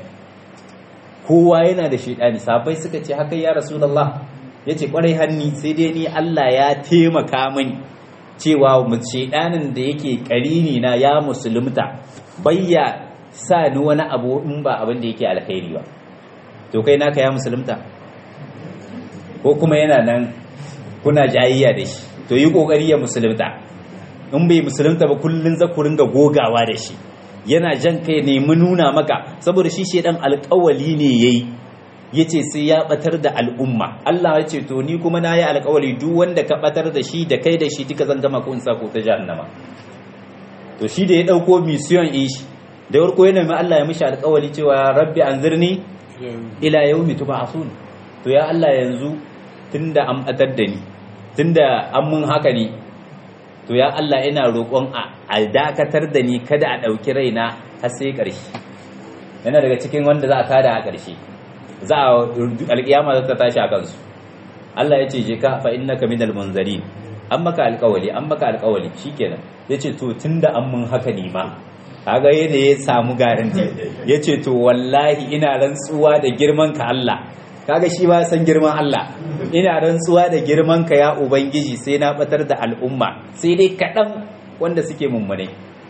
shaidani sahabbai suka ce haka ya rasulullah yace kwarai hanni sai dai ni Allah ya taimaka mini cewa shaidanin da yake karini na ya musulunta bayya sa ni wani abu in ba abin da yake alkhairi ba to kai naka ya musulunta ko kuma yana nan kuna jayayya da shi, to yi kokari ya musulunta. In bai musulunta ba kullun za ku ringa gogawa da shi, yana jan kai ne mu nuna maka, saboda shi shedan alƙawali ne yayi, yace sai ya batar da al'umma. Allah ya ce to ni kuma nayi alƙawali duk wanda ka batar da shi da kai da shi duka zan gama ku in sa ku ta jahannama. To shi da ya dauko mission din shi da farko yana mai Allah ya mishi alƙawali cewa rabbi anzirni ila yawmi tub'athun. To ya Allah yanzu tunda an batar da ni, tunda an mun haka ne, to ya Allah ina roƙon a dakatar da ni kada a ɗauki raina har sai ƙarshe. Yana daga cikin wanda za a tada a ƙarshe, za a alƙiyama za ta tashi a kansu. Allah ya ce je ka fa innaka minal munzarin, an maka alƙawali shikenan. Ya ce to tunda an mun haka ne ma, kaga yana ya samu garanti. Ya ce to wallahi ina rantsuwa da girman ka Allah, kaga shi ba san girman Allah, ina rantsuwa da girman ka ya ubangiji sai na batar da al'umma, sai dai kaɗan wanda suke mummune,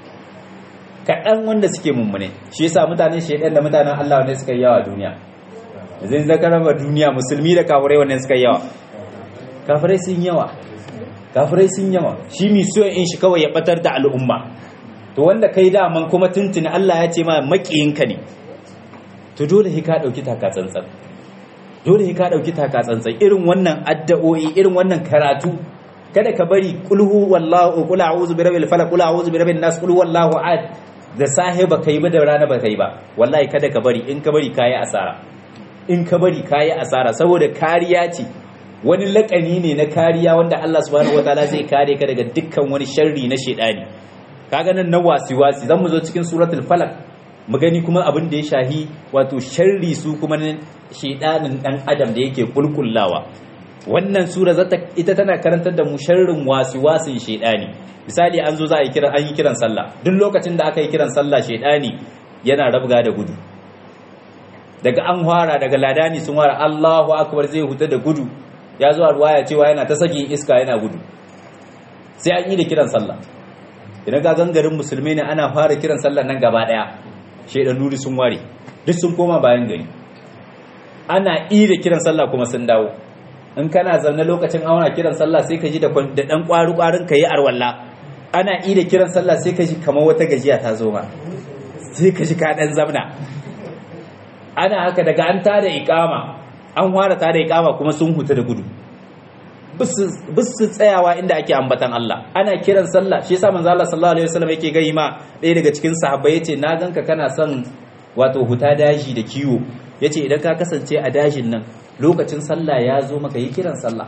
shi yasa mutanen shaidan da mutanen Allah wanda suka yi yawa duniya. Yanzu zakarama duniya musulmi da kafirai wanda suka yi yawa, kafirai sun yawa. Shi misiyon in shi kawai ya batar da al'umma. To wanda kai daman kuma tuntuni Allah ya ce ma makiyinka ne, to dole ka ɗauki takatsantsan. Irin wannan addu'o'i, irin wannan karatu, kada ka bari qul a'udhu birabbil falaq, qul a'udhu birabbin nas, qul huwallahu ahad da sahiba kai ba da rana ba kai ba. Wallahi kada ka bari, in ka bari kayi asara. Saboda kariya ce, wani lakani ne na kariya wanda Allah subhanahu wataala zai kare ka daga dukkan wani sharri na shedani. Kaga nan na wasi zan mu zo cikin suratul falaq mu gani kuma abin da ya shahi wato sharri su kuma na shedanin dan adam da yake kulkullawa. Wannan sura ita tana karantar da mu sharrin wasi-wasin shedani. Misali an zo an yi kiran sallah, duk lokacin da aka yi kiran sallah shedani yana rabga da gudu. Daga an fara daga ladani sun fara Allahu akbar zai huta da gudu, ya zo a ruwaya cewa yana ta sakin iska yana gudu. Sai an yi da kiran sallah. Idan ga gangarin musulmi ne ana fara kiran sallah nan gaba daya, shedan nuri sun ware, duk sun koma bayan gari. Ana da kiran sallah kuma sun dawo. In kana zanne lokacin auna kiran sallah sai ka ji da dan kwaru-kwarin ka yi arwalla. Ana da kiran sallah sai ka ji kamar wata gajiya ta zo ma, sai ka ji ka dan zamna. Ana haka daga an tada iqama, an fara tada iqama kuma sun huta da gudu, bisu tsayawa inda ake ambatan Allah. Ana kiran sallah, shi yasa manzo Allah sallallahu alaihi wasallam yake gai ma ɗaya daga cikin sahabbai, yace na ganka kana son wato huta daji da kiwo, yace idan ka kasance a dajin nan lokacin sallah ya zo maka yi kiran sallah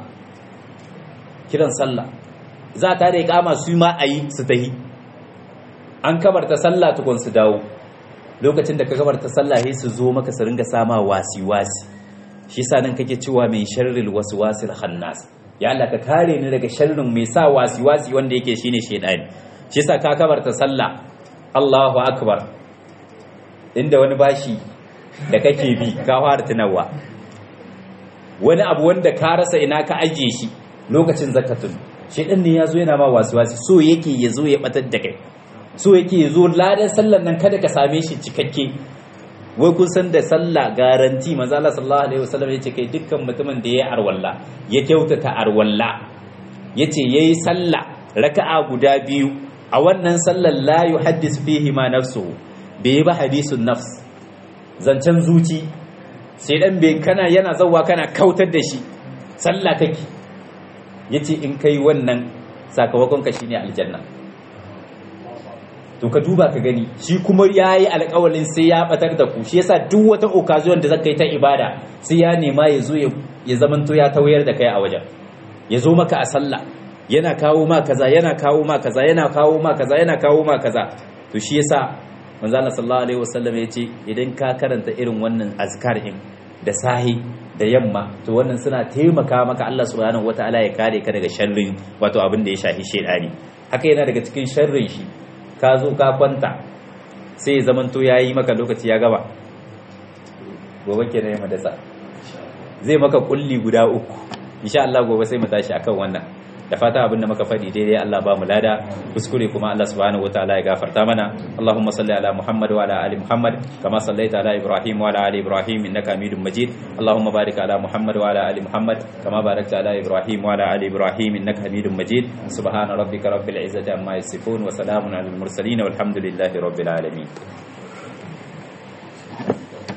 za ta da iqama su ma ayi su tahi, an kabarta sallah tukun su dawo. Lokacin da ka kabarta sallah sai su zo maka su ringa sama wasi shi yasa nan kake cewa min sharril waswasil khannas, ya Allah ka kare ni daga sharrin mai sa wasi wanda yake shine shedani. Shi yasa ka kabarta sallah Allahu akbar, inda wani bashi da kake bi ka fara tunawa, wani abu wanda ka rasa ina ka ajiye shi lokacin zakatun, shedan ne yazo yana ma wasi, so yake yazo ya batar da kai, so yake yazo ladan sallar nan kada ka same shi cikakke. Wai kun san da sallah garanti, manzo Allah sallallahu alaihi wasallam yace kai dukkan mutumin da yayi arwalla, ya kyautata arwalla, yace yayi sallah raka'a guda biyu, a wannan sallar la yuhaddis fihi ma nafsuhu, bai ba hadisun nafs, zancen zuci, sai dan bai kana yana zawwa kana kautar da shi, sallah kake. Yace in kai wannan sakamakon ka shine aljanna. To ka duba ka gani, shi kuma yayi alƙawarin sai ya batar da ku. Shi yasa duk wata occasion da zaka yi ta ibada sai ya nema ya zo ya zamanto ya tawayar da kai a wajen, ya zo maka a sallah yana kawo ma kaza, yana kawo ma kaza, yana kawo ma kaza, yana kawo ma kaza. To shi yasa manzo Allah sallallahu alaihi wasallam yace idan ka karanta irin wannan azkar din da sahi da yamma, to wannan suna taimaka maka Allah subhanahu wataala ya kare ka daga sharrin wato abin da ya shafi shedani. Haka yana daga cikin sharrin shi, ka zo ka kwanta sai zamanto yayi maka lokaci ya gaba, gobe kenan ya madasa zai maka kulli guda 3. Insha Allah gobe sai mu tashi akan wannan. da fata abin da muka faɗi daidai Allah ba mu lada kuskure kuma Allah subhanahu wataala ya gafarta mana Allahumma salli ala Muhammad wa ala ali Muhammad kama sallaita ala Ibrahim wa ala ali Ibrahim innaka Hamidum Majid Allahumma barik ala Muhammad wa ala ali Muhammad kama barakta ala Ibrahim wa ala ali Ibrahim innaka Hamidum Majid subhana rabbika rabbil izzati amma yasifun wa salamun alal mursalin walhamdulillahi rabbil alamin